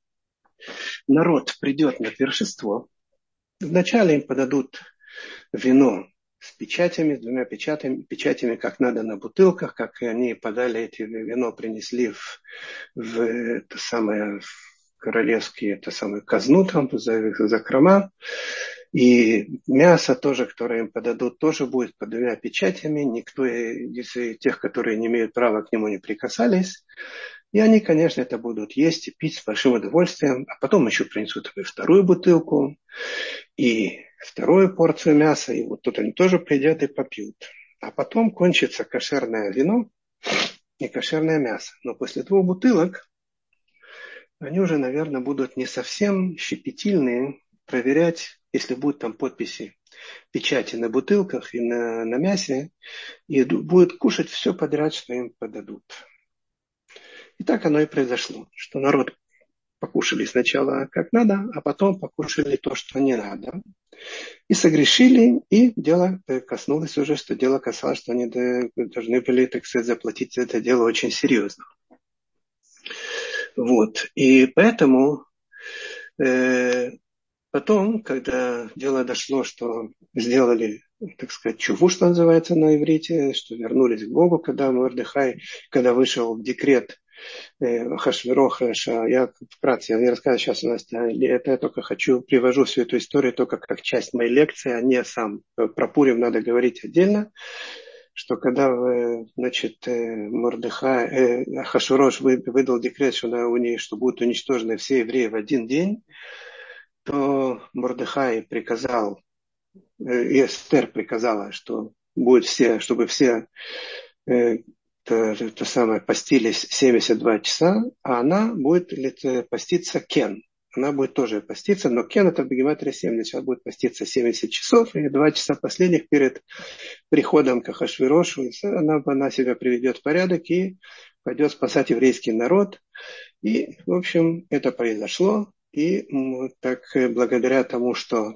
народ придет на пиршество. Вначале им подадут вино с печатями, с двумя печатями, печатями, как надо на бутылках, как они подали эти вино, принесли в, в это самое в королевские, это самое казну там, за закрома. И мясо тоже, которое им подадут, тоже будет под двумя печатями. Никто из тех, которые не имеют права к нему, не прикасались. И они, конечно, это будут есть и пить с большим удовольствием. А потом еще принесут и вторую бутылку, и вторую порцию мяса. И вот тут они тоже придут и попьют. А потом кончится кошерное вино и кошерное мясо. Но после двух бутылок они уже, наверное, будут не совсем щепетильные проверять, если будут там подписи, печати на бутылках и на, на мясе, и будут кушать все подряд, что им подадут. И так оно и произошло, что народ покушали сначала как надо, а потом покушали то, что не надо. И согрешили, и дело коснулось уже, что дело касалось, что они должны были, так сказать, заплатить за это дело очень серьезно. Вот. И поэтому э, потом, когда дело дошло, что сделали, так сказать, чуву, что называется на иврите, что вернулись к Богу, когда Мордехай, когда вышел декрет Хашвироха, я вкратце, я не рассказываю сейчас у нас, это я только хочу, привожу всю эту историю только как часть моей лекции, а не сам. Про Пурим надо говорить отдельно, что когда, значит, Мордехай, Хашвирош выдал декрет, что, у них, что будут уничтожены все евреи в один день, то Мордехай приказал, и Эстер приказала, что будет все, чтобы все то, то самое постились семьдесят два часа, а она будет поститься Кен. Она будет тоже поститься, но Кен это в гематрии семьдесят, она будет поститься семьдесят часов, и два часа последних перед приходом к Ахашвирошу она, она себя приведет в порядок и пойдет спасать еврейский народ. И, в общем, это произошло. И так благодаря тому, что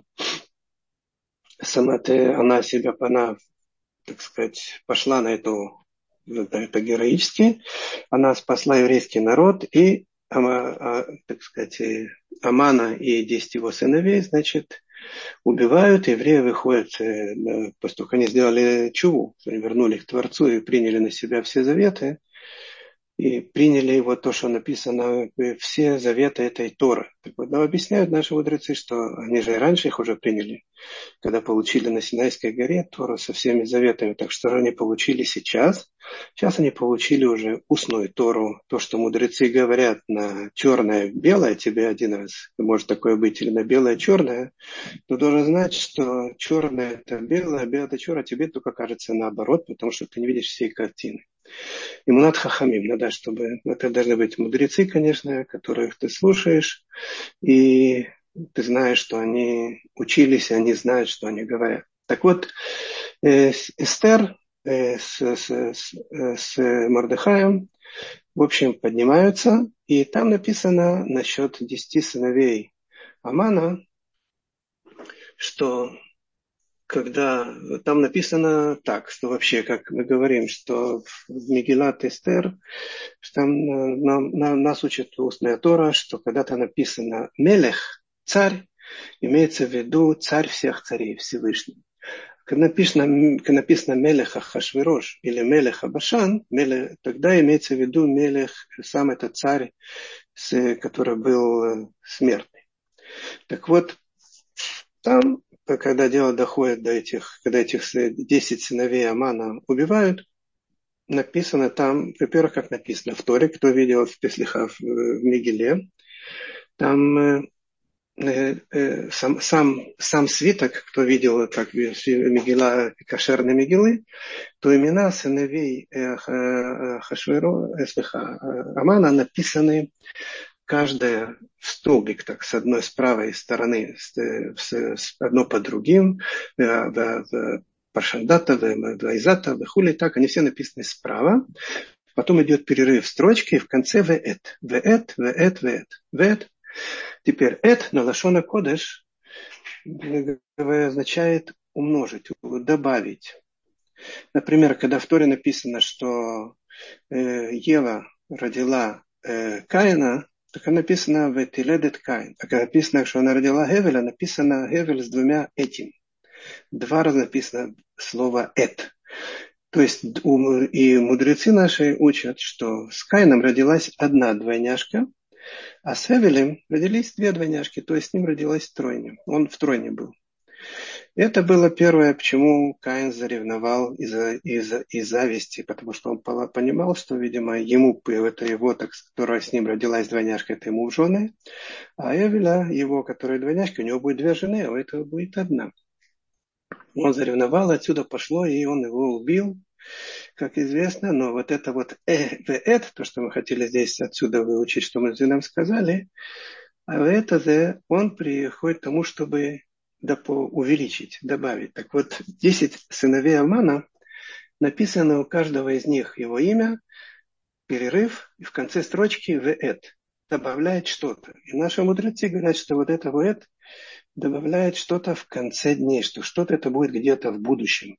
сама она себя, она, так сказать, пошла на эту, это героически, она спасла еврейский народ, и, так сказать, Амана и десять его сыновей, значит, убивают, евреи выходят, поскольку они сделали чуву, они вернули к Творцу и приняли на себя все заветы, и приняли его то, что написано, все заветы этой Торы. Так вот, но объясняют наши мудрецы, что они же и раньше их уже приняли, когда получили на Синайской горе Тору со всеми заветами. Так что же они получили сейчас? Сейчас они получили уже устную Тору. То, что мудрецы говорят на черное-белое, тебе один раз может такое быть, или на белое-черное, то должен знать, что черное это белое, а белое это черное, тебе только кажется наоборот, потому что ты не видишь всей картины. Имунат хахамим, надо, чтобы это должны быть мудрецы, конечно, которых ты слушаешь, и ты знаешь, что они учились, и они знают, что они говорят. Так вот, э, Эстер э, с, с, с, с Мордехаем, в общем, поднимаются, и там написано насчет десяти сыновей Амана, что когда там написано так, что вообще, как мы говорим, что в Мегилат Эстер, что там э, нам, нам- нас учит устная Тора, что когда-то написано «Мелех», «царь», имеется в виду царь всех царей, Всевышний. Когда написано, когда написано Мелех Ахашвирош или Мелех Абашан, Мелех, тогда имеется в виду Мелех, сам этот царь, с- который был э, смертный. Так вот, там, когда дело доходит до этих, когда этих десять сыновей Амана убивают, написано там, во-первых, как написано в Торе, кто видел в Песлихах в Мегиле, там э, э, э, сам, сам, сам свиток, кто видел как Мегила, кошерные Мегилы, то имена сыновей э, э, Хашвиро, э, слыха, э, Амана написаны каждая в столбик, так, с одной с правой стороны, с, с, с, одно под другим, в, в, в Паршандата, в, в Айзата, в Хули, так, они все написаны справа. Потом идет перерыв в строчке, и в конце веэт. Веэт, веэт, веэт. Веэт. Теперь эт на лашона кодеш означает умножить, добавить. Например, когда в Торе написано, что э, Ева родила э, Каина, так написано «Ветиледет Каин». А когда написано, что она родила Гевеля, написано Гевель с двумя этим. Два раза написано слово «эт». То есть и мудрецы наши учат, что с Каином родилась одна двойняшка, а с Гевелем родились две двойняшки, то есть с ним родилась тройня. Он в тройне был. Это было первое, почему Каин заревновал из-за, из-за, из зависти, потому что он понимал, что, видимо, ему, это его, так, которая с ним родилась двойняшка, это ему в жены, а Эвеля, его, которая двойняшка, у него будет две жены, а у этого будет одна. Он заревновал, отсюда пошло, и он его убил, как известно, но вот это вот э, веэт, то, что мы хотели здесь отсюда выучить, что мы нам сказали, а это он приходит к тому, чтобы увеличить, добавить. Так вот, десять сыновей Амана, написано у каждого из них его имя, перерыв, и в конце строчки веэт, добавляет что-то. И наши мудрецы говорят, что вот это веэт добавляет что-то в конце дней, что что-то это будет где-то в будущем.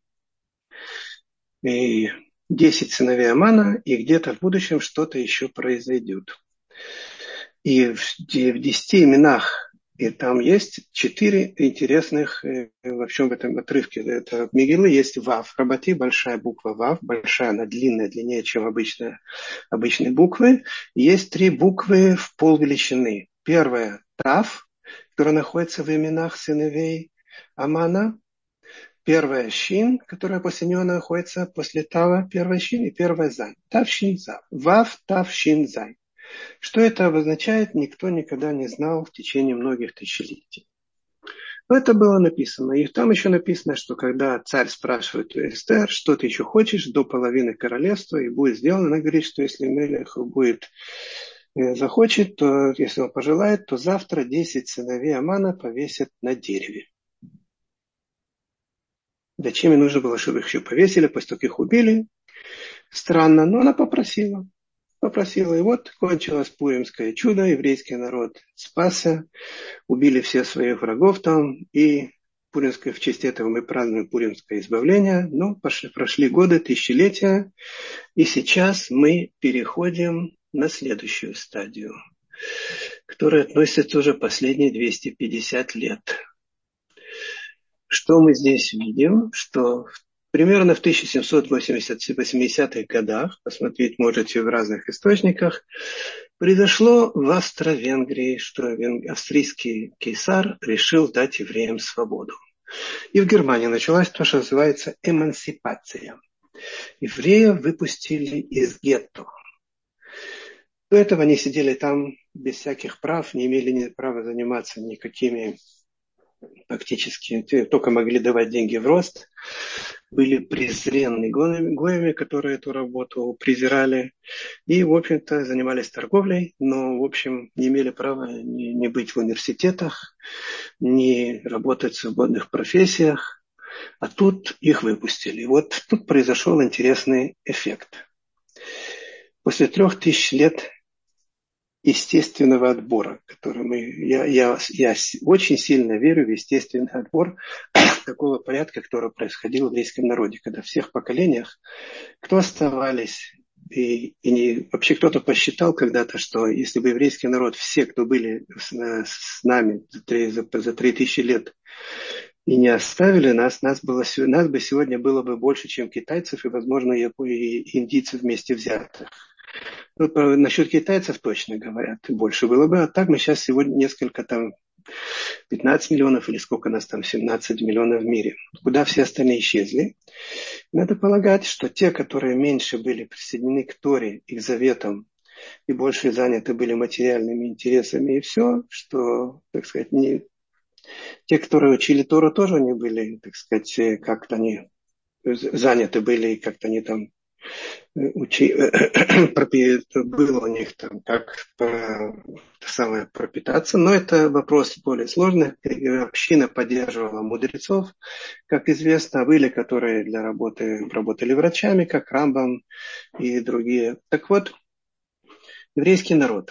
И десять сыновей Амана, и где-то в будущем что-то еще произойдет. И в десяти именах, и там есть четыре интересных, во всем в этом отрывке. Это в Мегиле есть Вав, Рабати, большая буква Вав, большая, она длинная, длиннее, чем обычная, обычные буквы. Есть три буквы в полвеличины. Первая Тав, которая находится в именах сыновей Амана. Первая Шин, которая после нее находится после Тава, первая Шин и первая Зай. Тав, Шин, Зав. Вав, Тав, Шин, Зай. Что это обозначает, никто никогда не знал в течение многих тысячелетий. Но это было написано. И там еще написано, что когда царь спрашивает у Эстер, что ты еще хочешь до половины королевства, и будет сделано, она говорит, что если Мелех будет захочет, то если он пожелает, то завтра десять сыновей Амана повесят на дереве. Зачем ей нужно было, чтобы их еще повесили, после того, как их убили? Странно, но она попросила. Попросила. И вот кончилось пуримское чудо, еврейский народ спасся, убили все своих врагов там, и пуримское, в честь этого мы празднуем пуримское избавление. Но пошли, прошли годы, тысячелетия, и сейчас мы переходим на следующую стадию, которая относится уже последние двести пятьдесят лет. Что мы здесь видим? Что примерно в тысяча семьсот восьмидесятых годах, посмотреть можете в разных источниках, произошло в Австро-Венгрии, что австрийский кейсар решил дать евреям свободу. И в Германии началась то, что называется эмансипация. Евреев выпустили из гетто. До этого они сидели там без всяких прав, не имели права заниматься никакими фактически, только могли давать деньги в рост, были презренны гоями, которые эту работу презирали, и, в общем-то, занимались торговлей, но, в общем, не имели права ни, ни быть в университетах, ни работать в свободных профессиях, а тут их выпустили. И вот тут произошел интересный эффект. После трех тысяч лет естественного отбора, который мы, я, я, я очень сильно верю в естественный отбор такого порядка, который происходил в еврейском народе, когда в всех поколениях, кто оставались, и, и не, вообще кто-то посчитал когда-то, что если бы еврейский народ, все, кто были с, с нами за три, за, за три тысячи лет, и не оставили нас, нас, было, нас бы сегодня было бы больше, чем китайцев, и, возможно, и индийцев вместе взятых. Ну, насчет китайцев точно говорят, больше было бы. А так мы сейчас сегодня несколько там, пятнадцать миллионов или сколько нас там, семнадцать миллионов в мире. Куда все остальные исчезли? Надо полагать, что те, которые меньше были присоединены к Торе и к заветам, и больше заняты были материальными интересами, и все, что, так сказать, не... те, которые учили Тору, тоже не были, так сказать, как-то они заняты были, и как-то они там учи... было у них там как самое пропитаться, но это вопрос более сложный. Община поддерживала мудрецов, как известно, были, которые для работы работали врачами, как Рамбам и другие. Так вот, еврейский народ.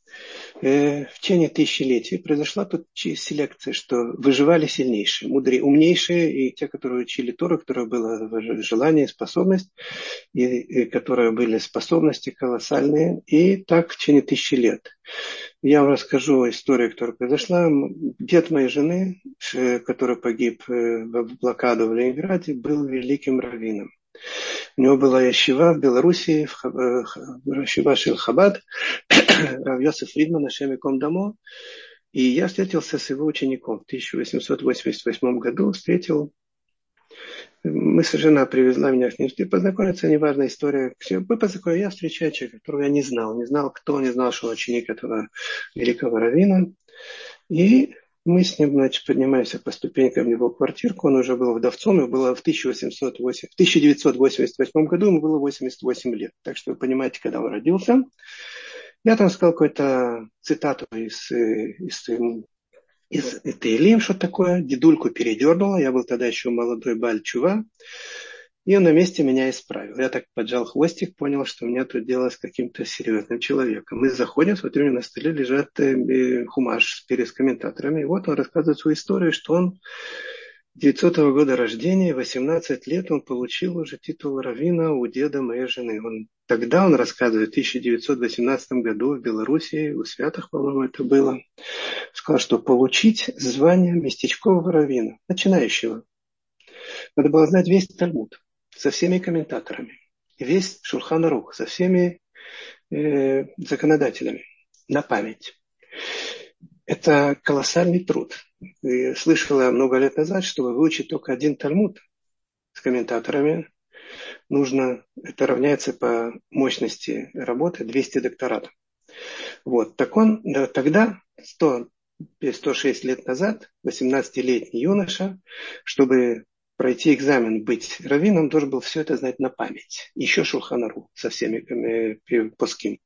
В течение тысячелетий произошла тут селекция, что выживали сильнейшие, мудрее, умнейшие, и те, которые учили Тору, у которых было желание, способность, и, и которые были способности колоссальные, и так в течение тысячи лет. Я вам расскажу историю, которая произошла. Дед моей жены, который погиб в блокаду в Ленинграде, был великим раввином. У него была яшива в Белоруссии, яшива Шель Хабад, Рав Йосеф Фридман, Ашем Яком Дамо. И я встретился с его учеником в тысяча восемьсот восемьдесят восьмом году. Встретил. Мысль жена привезла меня с ним познакомиться, неважная история. Мы познакомились, я встречаю человека, которого я не знал. Не знал, кто, не знал, что он ученик этого великого раввина. И мы с ним, значит, поднимаемся по ступенькам в его квартирку. Он уже был вдовцом, ему было в тысяча девятьсот восемьдесят восьмом году, ему было восемьдесят восемь лет. Так что вы понимаете, когда он родился. Я там сказал какую-то цитату из, из, из, из Теилим, что такое. Дедульку передернуло. Я был тогда еще молодой баль чува. И он на месте меня исправил. Я так поджал хвостик, понял, что у меня тут дело с каким-то серьезным человеком. Мы заходим, смотрим, у него на столе лежат хумаш с комментаторами. И вот он рассказывает свою историю, что он девятисотого года рождения, восемнадцать лет, он получил уже титул раввина у деда моей жены. Он, тогда он рассказывает, в тысяча девятьсот восемнадцатом году в Белоруссии, у Святых, по-моему, это было, сказал, что получить звание местечкового раввина, начинающего, надо было знать весь Талмуд со всеми комментаторами, весь Шулхан Арух со всеми э, законодателями на память. Это колоссальный труд. И слышала много лет назад, чтобы выучить только один Талмуд с комментаторами, нужно, это равняется по мощности работы двести докторатов. Вот. Так он, да, тогда, сто, сто шесть лет назад, восемнадцатилетний юноша, чтобы пройти экзамен, быть раввином, должен был все это знать на память. Еще Шулхан Арух со всеми поским.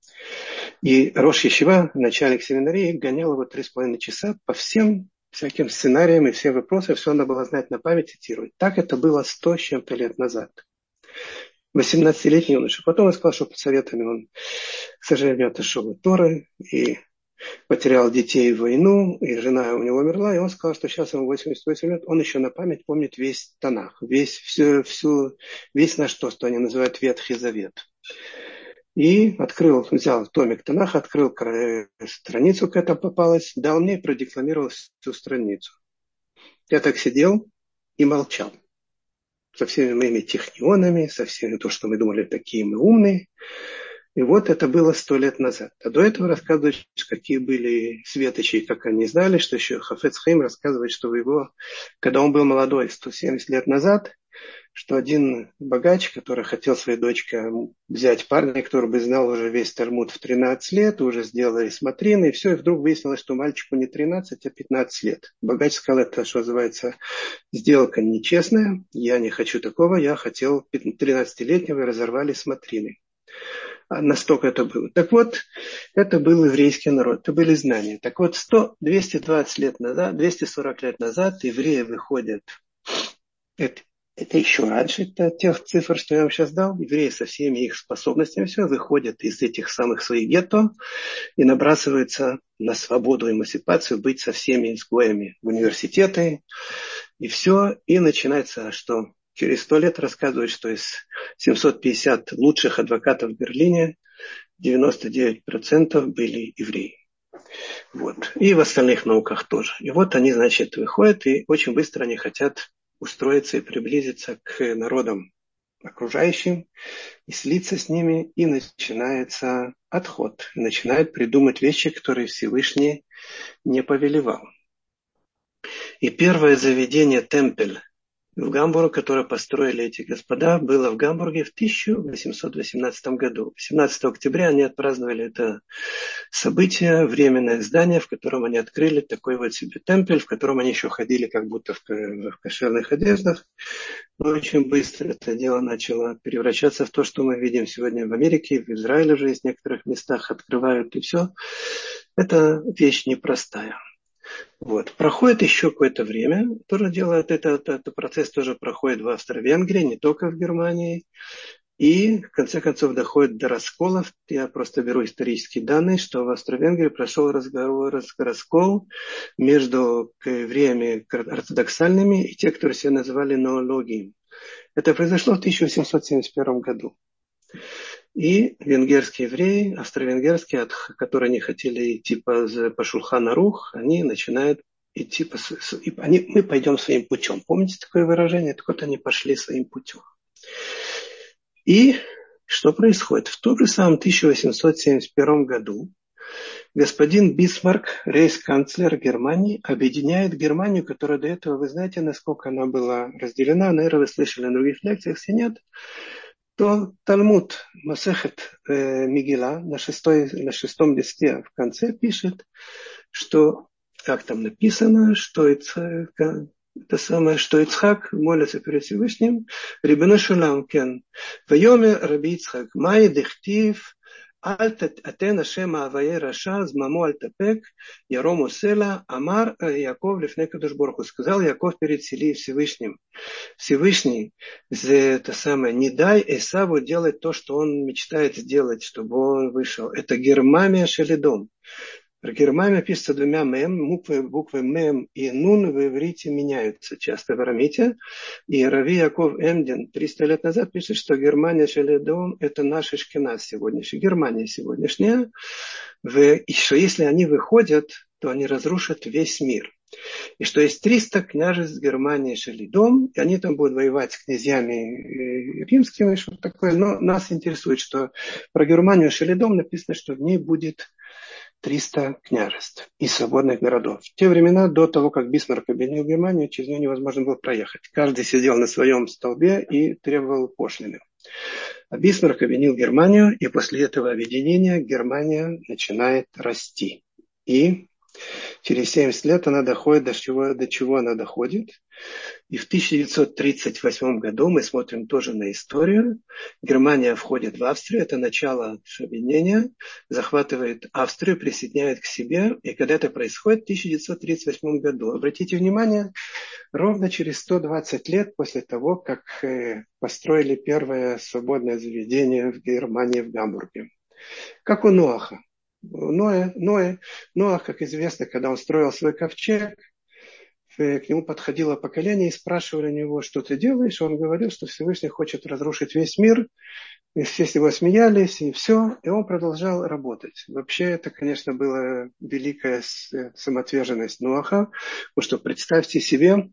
И Рош Ешива, начальник семинарии, гонял его три с половиной часа по всем всяким сценариям и все вопросы, все надо было знать на память, цитировать. Так это было сто с чем-то лет назад. восемнадцатилетний юноша. Потом он сказал, что под советами он, к сожалению, отошел от Торы и потерял детей в войну, и жена у него умерла, и он сказал, что сейчас ему восемьдесят восемь лет, он еще на память помнит весь Танах, весь, все, всю, весь наш то, что они называют Ветхий Завет. И открыл, взял томик Танаха, открыл страницу, какая-то попалась, дал мне и продекламировал всю страницу. Я так сидел и молчал. Со всеми моими технионами, со всеми то, что мы думали, такие мы умные. И вот это было сто лет назад. А до этого рассказывают, какие были светочи, как они знали, что еще Хафец Хаим рассказывает, что его, когда он был молодой, сто семьдесят лет назад, что один богач, который хотел своей дочке взять парня, который бы знал уже весь Талмуд в тринадцать лет, уже сделали смотрины, и все, и вдруг выяснилось, что мальчику не тринадцать, а пятнадцать лет. Богач сказал, это, что называется, сделка нечестная, я не хочу такого, я хотел тринадцатилетнего, и разорвали смотрины. Настолько это было. Так вот, это был еврейский народ, это были знания. Так вот, сто, двести двадцать лет назад, двести сорок лет назад евреи выходят, это, Это еще раньше это тех цифр, что я вам сейчас дал. Евреи со всеми их способностями все выходят из этих самых своих гетто и набрасываются на свободу, эмансипацию, быть со всеми изгоями в университеты. И все. И начинается, что через сто лет рассказывают, что из семьсот пятьдесят лучших адвокатов в Берлине девяносто девять процентов были евреи. Вот. И в остальных науках тоже. И вот они, значит, выходят, и очень быстро они хотят устроиться и приблизиться к народам окружающим, и слиться с ними, и начинается отход. И начинают придумать вещи, которые Всевышний не повелевал. И первое заведение «Темпель» в Гамбурге, которое построили эти господа, было в Гамбурге в тысяча восемьсот восемнадцатом году. восемнадцатого октября они отпраздновали это событие, временное здание, в котором они открыли такой вот себе темпель, в котором они еще ходили как будто в, в кошерных одеждах. Но очень быстро это дело начало превращаться в то, что мы видим сегодня в Америке, в Израиле уже есть в некоторых местах открывают, и все. Это вещь непростая. Вот. Проходит еще какое-то время, тоже делает это, это, это процесс тоже проходит в Австро-Венгрии, не только в Германии. И в конце концов доходит до расколов. Я просто беру исторические данные, что в Австро-Венгрии прошел разговор, раскол между евреями ортодоксальными и те, которые себя называли ноологией. Это произошло в тысяча восемьсот семьдесят первом году. И венгерские евреи, австро-венгерские, от, которые не хотели идти по, по Шулхан Арух, они начинают идти по... Они, мы пойдем своим путем. Помните такое выражение? Так вот они пошли своим путем. И что происходит? В том же самом тысяча восемьсот семьдесят первом году господин Бисмарк, рейхсканцлер Германии, объединяет Германию, которая до этого, вы знаете, насколько она была разделена, наверное, вы слышали на других лекциях, если нет, то Талмуд Масехет э, Мигела на, шестой, на шестом листе в конце пишет, что, как там написано, что это, это самое, что Ицхак молится перед Всевышним, Рибоно шел олам кен, вайомер Раби Ицхак, май дихтив, аль атен Ашем авае раша, змамо аль тапек, ярому села, амар Яков лифней кадош барух ху. Сказал Яков перед Всевышним. Всевышний, это самое, не дай Эсаву делать то, что он мечтает сделать, чтобы он вышел. Это гермамия шелидом. Гермамия пишется двумя мем, буквы, буквы мем и нун в иврите меняются часто в арамите. И Рави Яков Эмдин триста лет назад пишет, что Германия шелидом это наша Ашкеназ сегодняшняя, Германия сегодняшняя. И что если они выходят, то они разрушат весь мир. И что есть триста княжеств Германии Шелидом, и они там будут воевать с князьями римскими, что такое. Но нас интересует, что про Германию Шелидом написано, что в ней будет триста княжеств и свободных городов. В те времена, до того, как Бисмарк объединил Германию, через нее невозможно было проехать. Каждый сидел на своем столбе и требовал пошлины. А Бисмарк объединил Германию, и после этого объединения Германия начинает расти. И через семьдесят лет она доходит до чего, до чего она доходит. И в тысяча девятьсот тридцать восьмом году мы смотрим тоже на историю. Германия входит в Австрию, это начало объединения, захватывает Австрию, присоединяет к себе. И когда это происходит в тысяча девятьсот тридцать восьмом году, обратите внимание, ровно через сто двадцать лет после того, как построили первое свободное заведение в Германии, в Гамбурге. Как у Ноаха. Ноэ, Ноэ, Ноах, как известно, когда он строил свой ковчег, к нему подходило поколение и спрашивали у него, что ты делаешь. Он говорил, что Всевышний хочет разрушить весь мир. И все с него смеялись, и все. И он продолжал работать. Вообще, это, конечно, была великая самоотверженность Ноаха. Потому что представьте себе,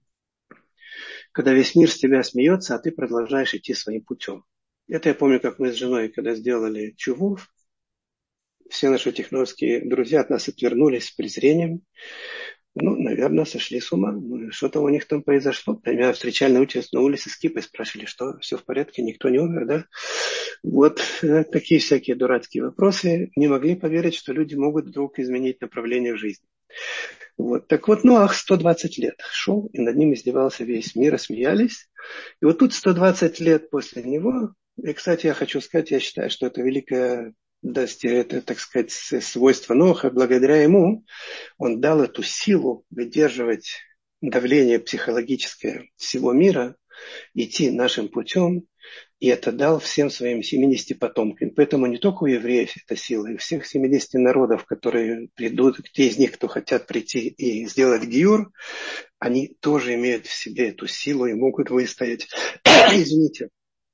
когда весь мир с тебя смеется, а ты продолжаешь идти своим путем. Это я помню, как мы с женой, когда сделали чуву, все наши техновские друзья от нас отвернулись с презрением. Ну, наверное, сошли с ума. Что-то у них там произошло. Меня встречали на улице, на улице с кипой, спрашивали, что все в порядке, никто не умер, да? Вот такие всякие дурацкие вопросы. Не могли поверить, что люди могут вдруг изменить направление в жизни. Вот. Так вот, Ноах сто двадцать лет шел, и над ним издевался весь мир, и смеялись. И вот тут сто двадцать лет после него, и, кстати, я хочу сказать, я считаю, что это великая это, так сказать, свойство Ноаха. Благодаря ему он дал эту силу выдерживать давление психологическое всего мира, идти нашим путем, и это дал всем своим семидесяти потомкам. Поэтому не только у евреев эта сила, и у всех семидесяти народов, которые придут, те из них, кто хотят прийти и сделать гиюр, они тоже имеют в себе эту силу и могут выстоять. Извините.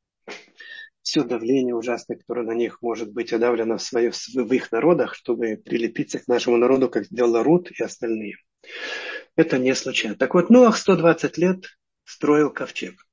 Все давление ужасное, которое на них может быть одавлено в, свое, в их народах, чтобы прилепиться к нашему народу, как сделал Рут и остальные. Это не случайно. Так вот, Ноах сто двадцать лет строил ковчег.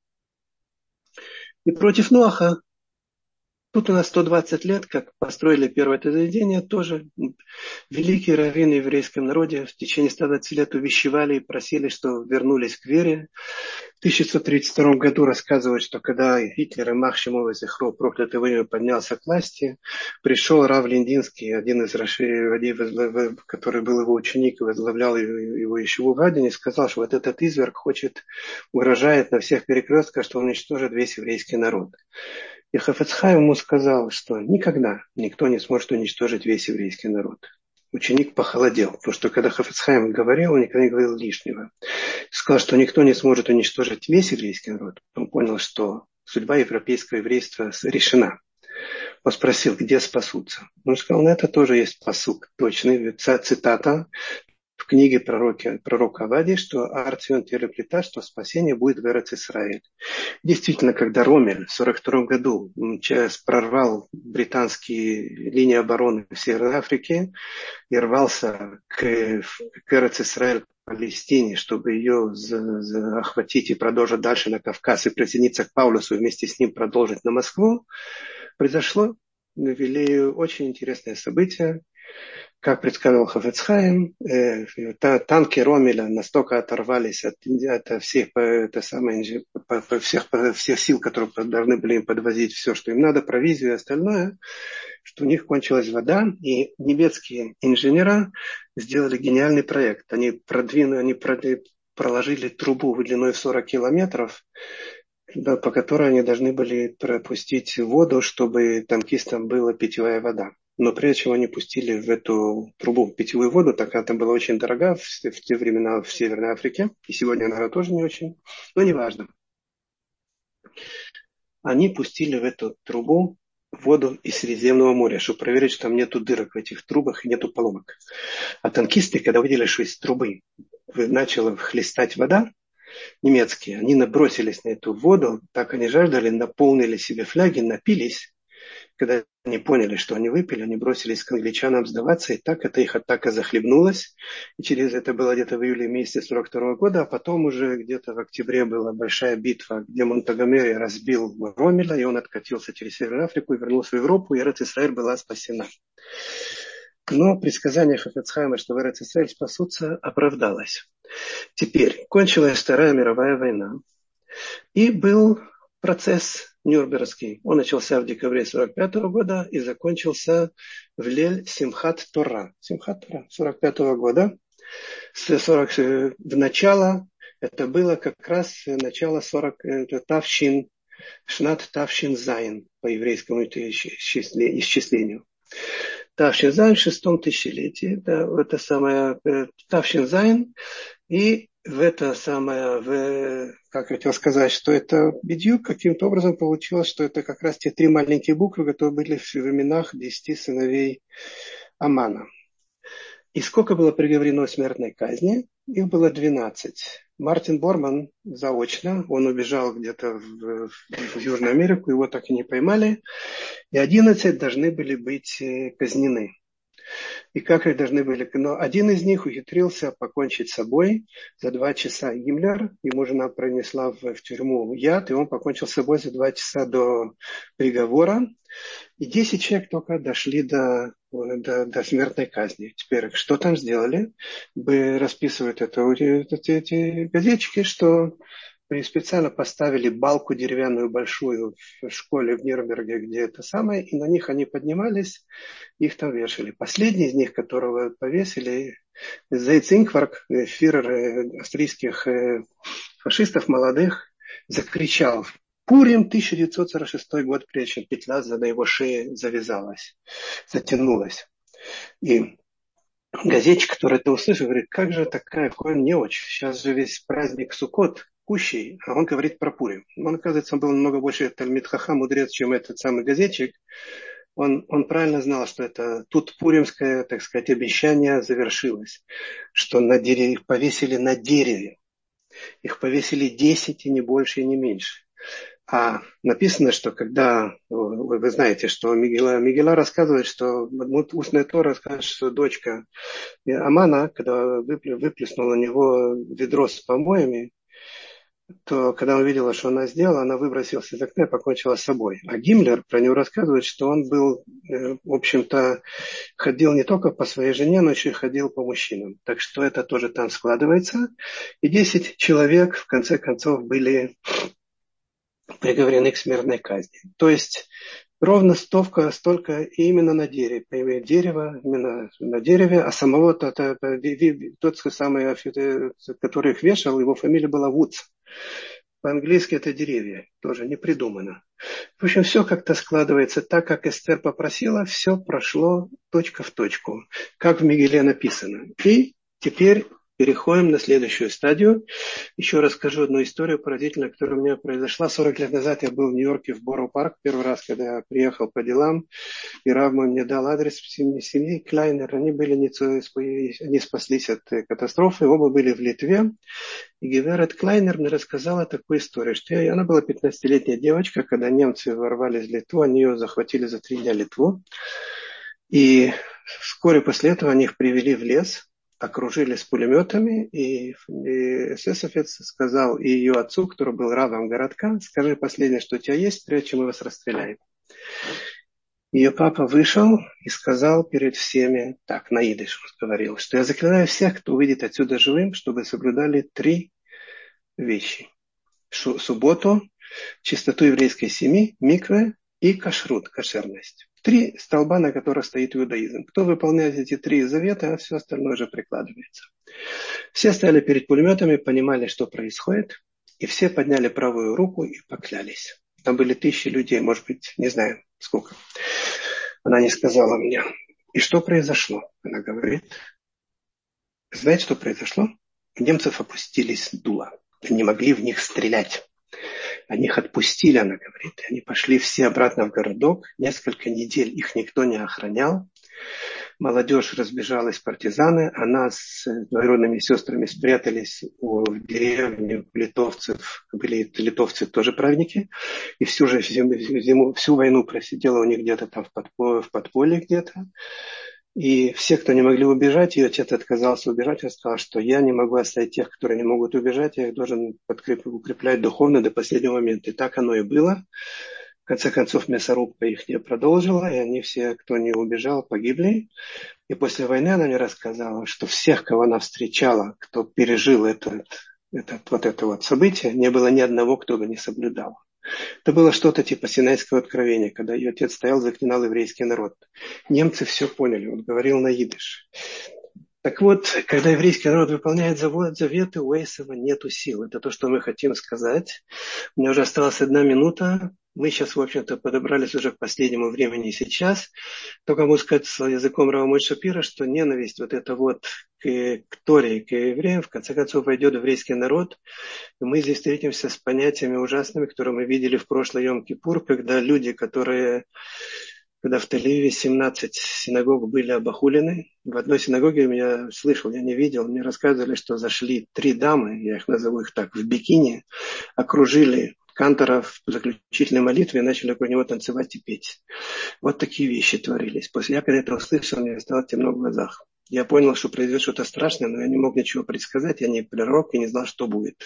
И против Ноаха, тут у нас сто двадцать лет, как построили первое это заведение, тоже великие раввины в еврейском народе в течение ста двадцати лет увещевали и просили, что вернулись к вере. В тысяча девятьсот тридцать втором году рассказывают, что когда Гитлер и Мах Шимова Зихро, проклятый время, поднялся к власти, пришел Рав Линдинский, один из рашей, который был его ученик и возглавлял его ешиву в Адине, сказал, что вот этот изверг хочет, угрожает на всех перекрестках, что он уничтожит весь еврейский народ. И Хафец Хаим ему сказал, что никогда никто не сможет уничтожить весь еврейский народ. Ученик похолодел, потому что когда Хафец Хаим говорил, он никогда не говорил лишнего. Сказал, что никто не сможет уничтожить весь еврейский народ. Он понял, что судьба европейского еврейства решена. Он спросил, где спасутся. Он сказал, ну это тоже есть пасук, точный, цитата в книге пророка, пророка Авадии, что Арцион Телеплита, что спасение будет в Эрец Исраэль. Действительно, когда Роммель в сорок втором году прорвал британские линии обороны в Северной Африке и рвался к, к Эрец Исраэль, Палестине, чтобы ее охватить и продолжить дальше на Кавказ и присоединиться к Паулюсу и вместе с ним продолжить на Москву, произошло вели очень интересное событие. Как предсказал Хафец Хаим, э, танки Роммеля настолько оторвались от, от всех, это самое, всех, всех сил, которые должны были им подвозить все, что им надо, провизию и остальное, что у них кончилась вода, и немецкие инженера сделали гениальный проект. Они продвинули, они проложили трубу длиной в сорок километров, да, по которой они должны были пропустить воду, чтобы танкистам была питьевая вода. Но прежде чем они пустили в эту трубу питьевую воду, так как она была очень дорога в, в те времена в Северной Африке, и сегодня она тоже не очень, но неважно. Они пустили в эту трубу воду из Средиземного моря, чтобы проверить, что там нету дырок в этих трубах и нету поломок. А танкисты, когда увидели, что из трубы начала хлестать вода, немецкие, они набросились на эту воду, так они жаждали, наполнили себе фляги, напились. Когда они поняли, что они выпили, они бросились к англичанам сдаваться, и так эта их атака захлебнулась. И через это было где-то в июле месяце сорок второго года, а потом уже где-то в октябре была большая битва, где Монтагомери разбил Роммеля, и он откатился через Северную Африку и вернулся в Европу, и Эрец Исраэль была спасена. Но предсказание Хафец Хаима, что в Эрец Исраэль спасутся, оправдалось. Теперь кончилась Вторая мировая война, и был процесс Нюрнбергский. Он начался в декабре сорок пятого года и закончился в Лель Симхат Тора. Симхат Тора сорок пятого года. С сорок, в начало, это было как раз начало сорок, Тавшин, Шнат Тавшин Зайн по еврейскому исчислению. Тавшин Зайн в шестом тысячелетии. Это, это самое Тавшин Зайн. И в это самое, в, как я хотел сказать, что это бедюк каким-то образом получилось, что это как раз те три маленькие буквы, которые были в временах десяти сыновей Амана. И сколько было приговорено смертной казни? Их было двенадцать. Мартин Борман заочно, он убежал где-то в, в Южную Америку, его так и не поймали. И одиннадцать должны были быть казнены. И как их должны были... Но один из них ухитрился покончить с собой за два часа. Гиммлер, ему жена пронесла в, в тюрьму яд, и он покончил с собой за два часа до приговора. И десять человек только дошли до, до, до смертной казни. Теперь, что там сделали? Расписывают это эти, эти газетчики, что специально поставили балку деревянную большую в школе в Нюрнберге, где это самое, и на них они поднимались, их там вешали. Последний из них, которого повесили, Зейц-Инкварк, фюрер австрийских фашистов молодых, закричал: «Пурим, тысяча девятьсот сорок шестой год, прежде чем петля на его шее завязалась, затянулась». И газетчик, который это услышал, говорит: как же такая, какой неуч, сейчас же весь праздник Суккот, Кущей, а он говорит про Пурим. Он, оказывается, он был намного больше Талмид Хахам, мудрец, чем этот самый газетчик. Он, он правильно знал, что это тут пуримское, так сказать, обещание завершилось, что на дереве, их повесили на дереве. Их повесили десять, и не больше, и не меньше. А написано, что когда, вы, вы знаете, что Мигела, Мигела рассказывает, что устная Тора рассказывает, что дочка Амана, когда выплеснула на него ведро с помоями, то когда он увидела, что она сделала, она выбросилась из окна и покончила с собой. А Гиммлер про него рассказывает, что он был, в общем-то, ходил не только по своей жене, но еще и ходил по мужчинам. Так что это тоже там складывается. И десять человек, в конце концов, были приговорены к смертной казни. То есть ровно столько, столько именно на дереве. Дерево, именно на дереве, а самого тот, тот самый, который их вешал, его фамилия была Вудс. По-английски это деревья, тоже не придумано. В общем, все как-то складывается так, как Эстер попросила, все прошло точка в точку, как в Мегиле написано. И теперь переходим на следующую стадию. Еще расскажу одну историю поразительную, которая у меня произошла. сорок лет назад я был в Нью-Йорке в Боро-парк, первый раз, когда я приехал по делам, и Рав мой мне дал адрес семьи, семьи Клайнер. Они, были не, они спаслись от катастрофы, оба были в Литве. И Геверет Клайнер мне рассказала такую историю, что я, она была пятнадцатилетняя девочка, когда немцы ворвались в Литву, они ее захватили за три дня Литву. И вскоре после этого они их привели в лес, окружили с пулеметами, и, и эсэсовец сказал и ее отцу, который был равом городка: скажи последнее, что у тебя есть, прежде чем мы вас расстреляем. Ее папа вышел и сказал перед всеми, так, на идиш он говорил, что я заклинаю всех, кто выйдет отсюда живым, чтобы соблюдали три вещи. Шу, субботу, чистоту еврейской семьи, микве и кашрут, кошерность. Три столба, на которых стоит иудаизм. Кто выполняет эти три завета, все остальное уже прикладывается. Все стояли перед пулеметами, понимали, что происходит, и все подняли правую руку и поклялись. Там были тысячи людей, может быть, не знаю сколько. Она не сказала мне. И что произошло? Она говорит. Знаете, что произошло? У немцев опустились дула. Они не могли в них стрелять. Они их отпустили, она говорит. Они пошли все обратно в городок. Несколько недель их никто не охранял. Молодежь разбежалась, партизаны. Она с двоюродными сестрами спрятались в деревне литовцев. Были литовцы тоже праведники. И всю же зиму, всю войну просидела у них где-то там в подполье, в подполье где-то. И все, кто не могли убежать, ее отец отказался убежать, он сказал, что я не могу оставить тех, которые не могут убежать, я их должен укреплять духовно до последнего момента. И так оно и было. В конце концов, мясорубка их не продолжила, и они все, кто не убежал, погибли. И после войны она мне рассказала, что всех, кого она встречала, кто пережил этот, этот, вот это вот событие, не было ни одного, кто бы не соблюдал. Это было что-то типа Синайского откровения, когда ее отец стоял, заклинал еврейский народ. Немцы все поняли, он говорил на идиш. Так вот, когда еврейский народ выполняет заветы, у Эйсова нету сил. Это то, что мы хотим сказать. У меня уже осталась одна минута. Мы сейчас, в общем-то, подобрались уже к последнему времени сейчас. Только могу сказать с языком Рава Мой Шапира, что ненависть вот это вот к, к Торе, к евреям, в конце концов, войдет в еврейский народ. И мы здесь встретимся с понятиями ужасными, которые мы видели в прошлый Йом-Кипур, когда люди, которые... Когда в Тель-Авиве семнадцать синагог были обохулены. В одной синагоге я слышал, я не видел, мне рассказывали, что зашли три дамы, я их назову их так, в бикини, окружили кантора в заключительной молитве и начали около него танцевать и петь. Вот такие вещи творились. После я когда это услышал, мне стало темно в глазах. Я понял, что произойдет что-то страшное, но я не мог ничего предсказать, я не пророк и не знал, что будет.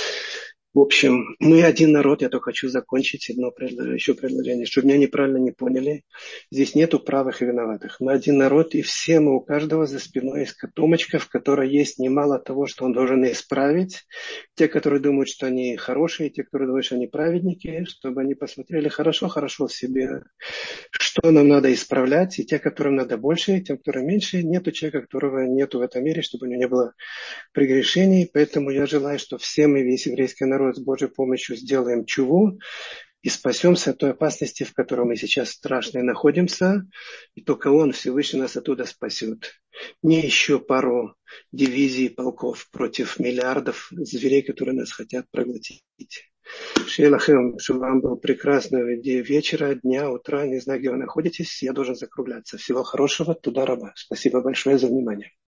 В общем, мы один народ, я только хочу закончить одно предложение, еще предложение, чтобы меня неправильно не поняли. Здесь нету правых и виноватых. Мы один народ, и все мы, у каждого за спиной есть котомочка, в которой есть немало того, что он должен исправить. Те, которые думают, что они хорошие, те, которые думают, что они праведники, чтобы они посмотрели хорошо-хорошо в себе, что нам надо исправлять, и те, которым надо больше, и тем, которым меньше. Нету человека, которого нету в этом мире, чтобы у него не было прегрешений. Поэтому я желаю, что все мы, весь еврейский народ, с Божьей помощью сделаем чуву и спасемся от той опасности, в которой мы сейчас страшно находимся, и только Он, Всевышний, нас оттуда спасет. не еще пару дивизий, полков против миллиардов зверей, которые нас хотят проглотить. Шейлахем, чтобы вам был прекрасного вечера, дня, утра, не знаю, где вы находитесь, я должен закругляться. Всего хорошего, туда раба. Спасибо большое за внимание.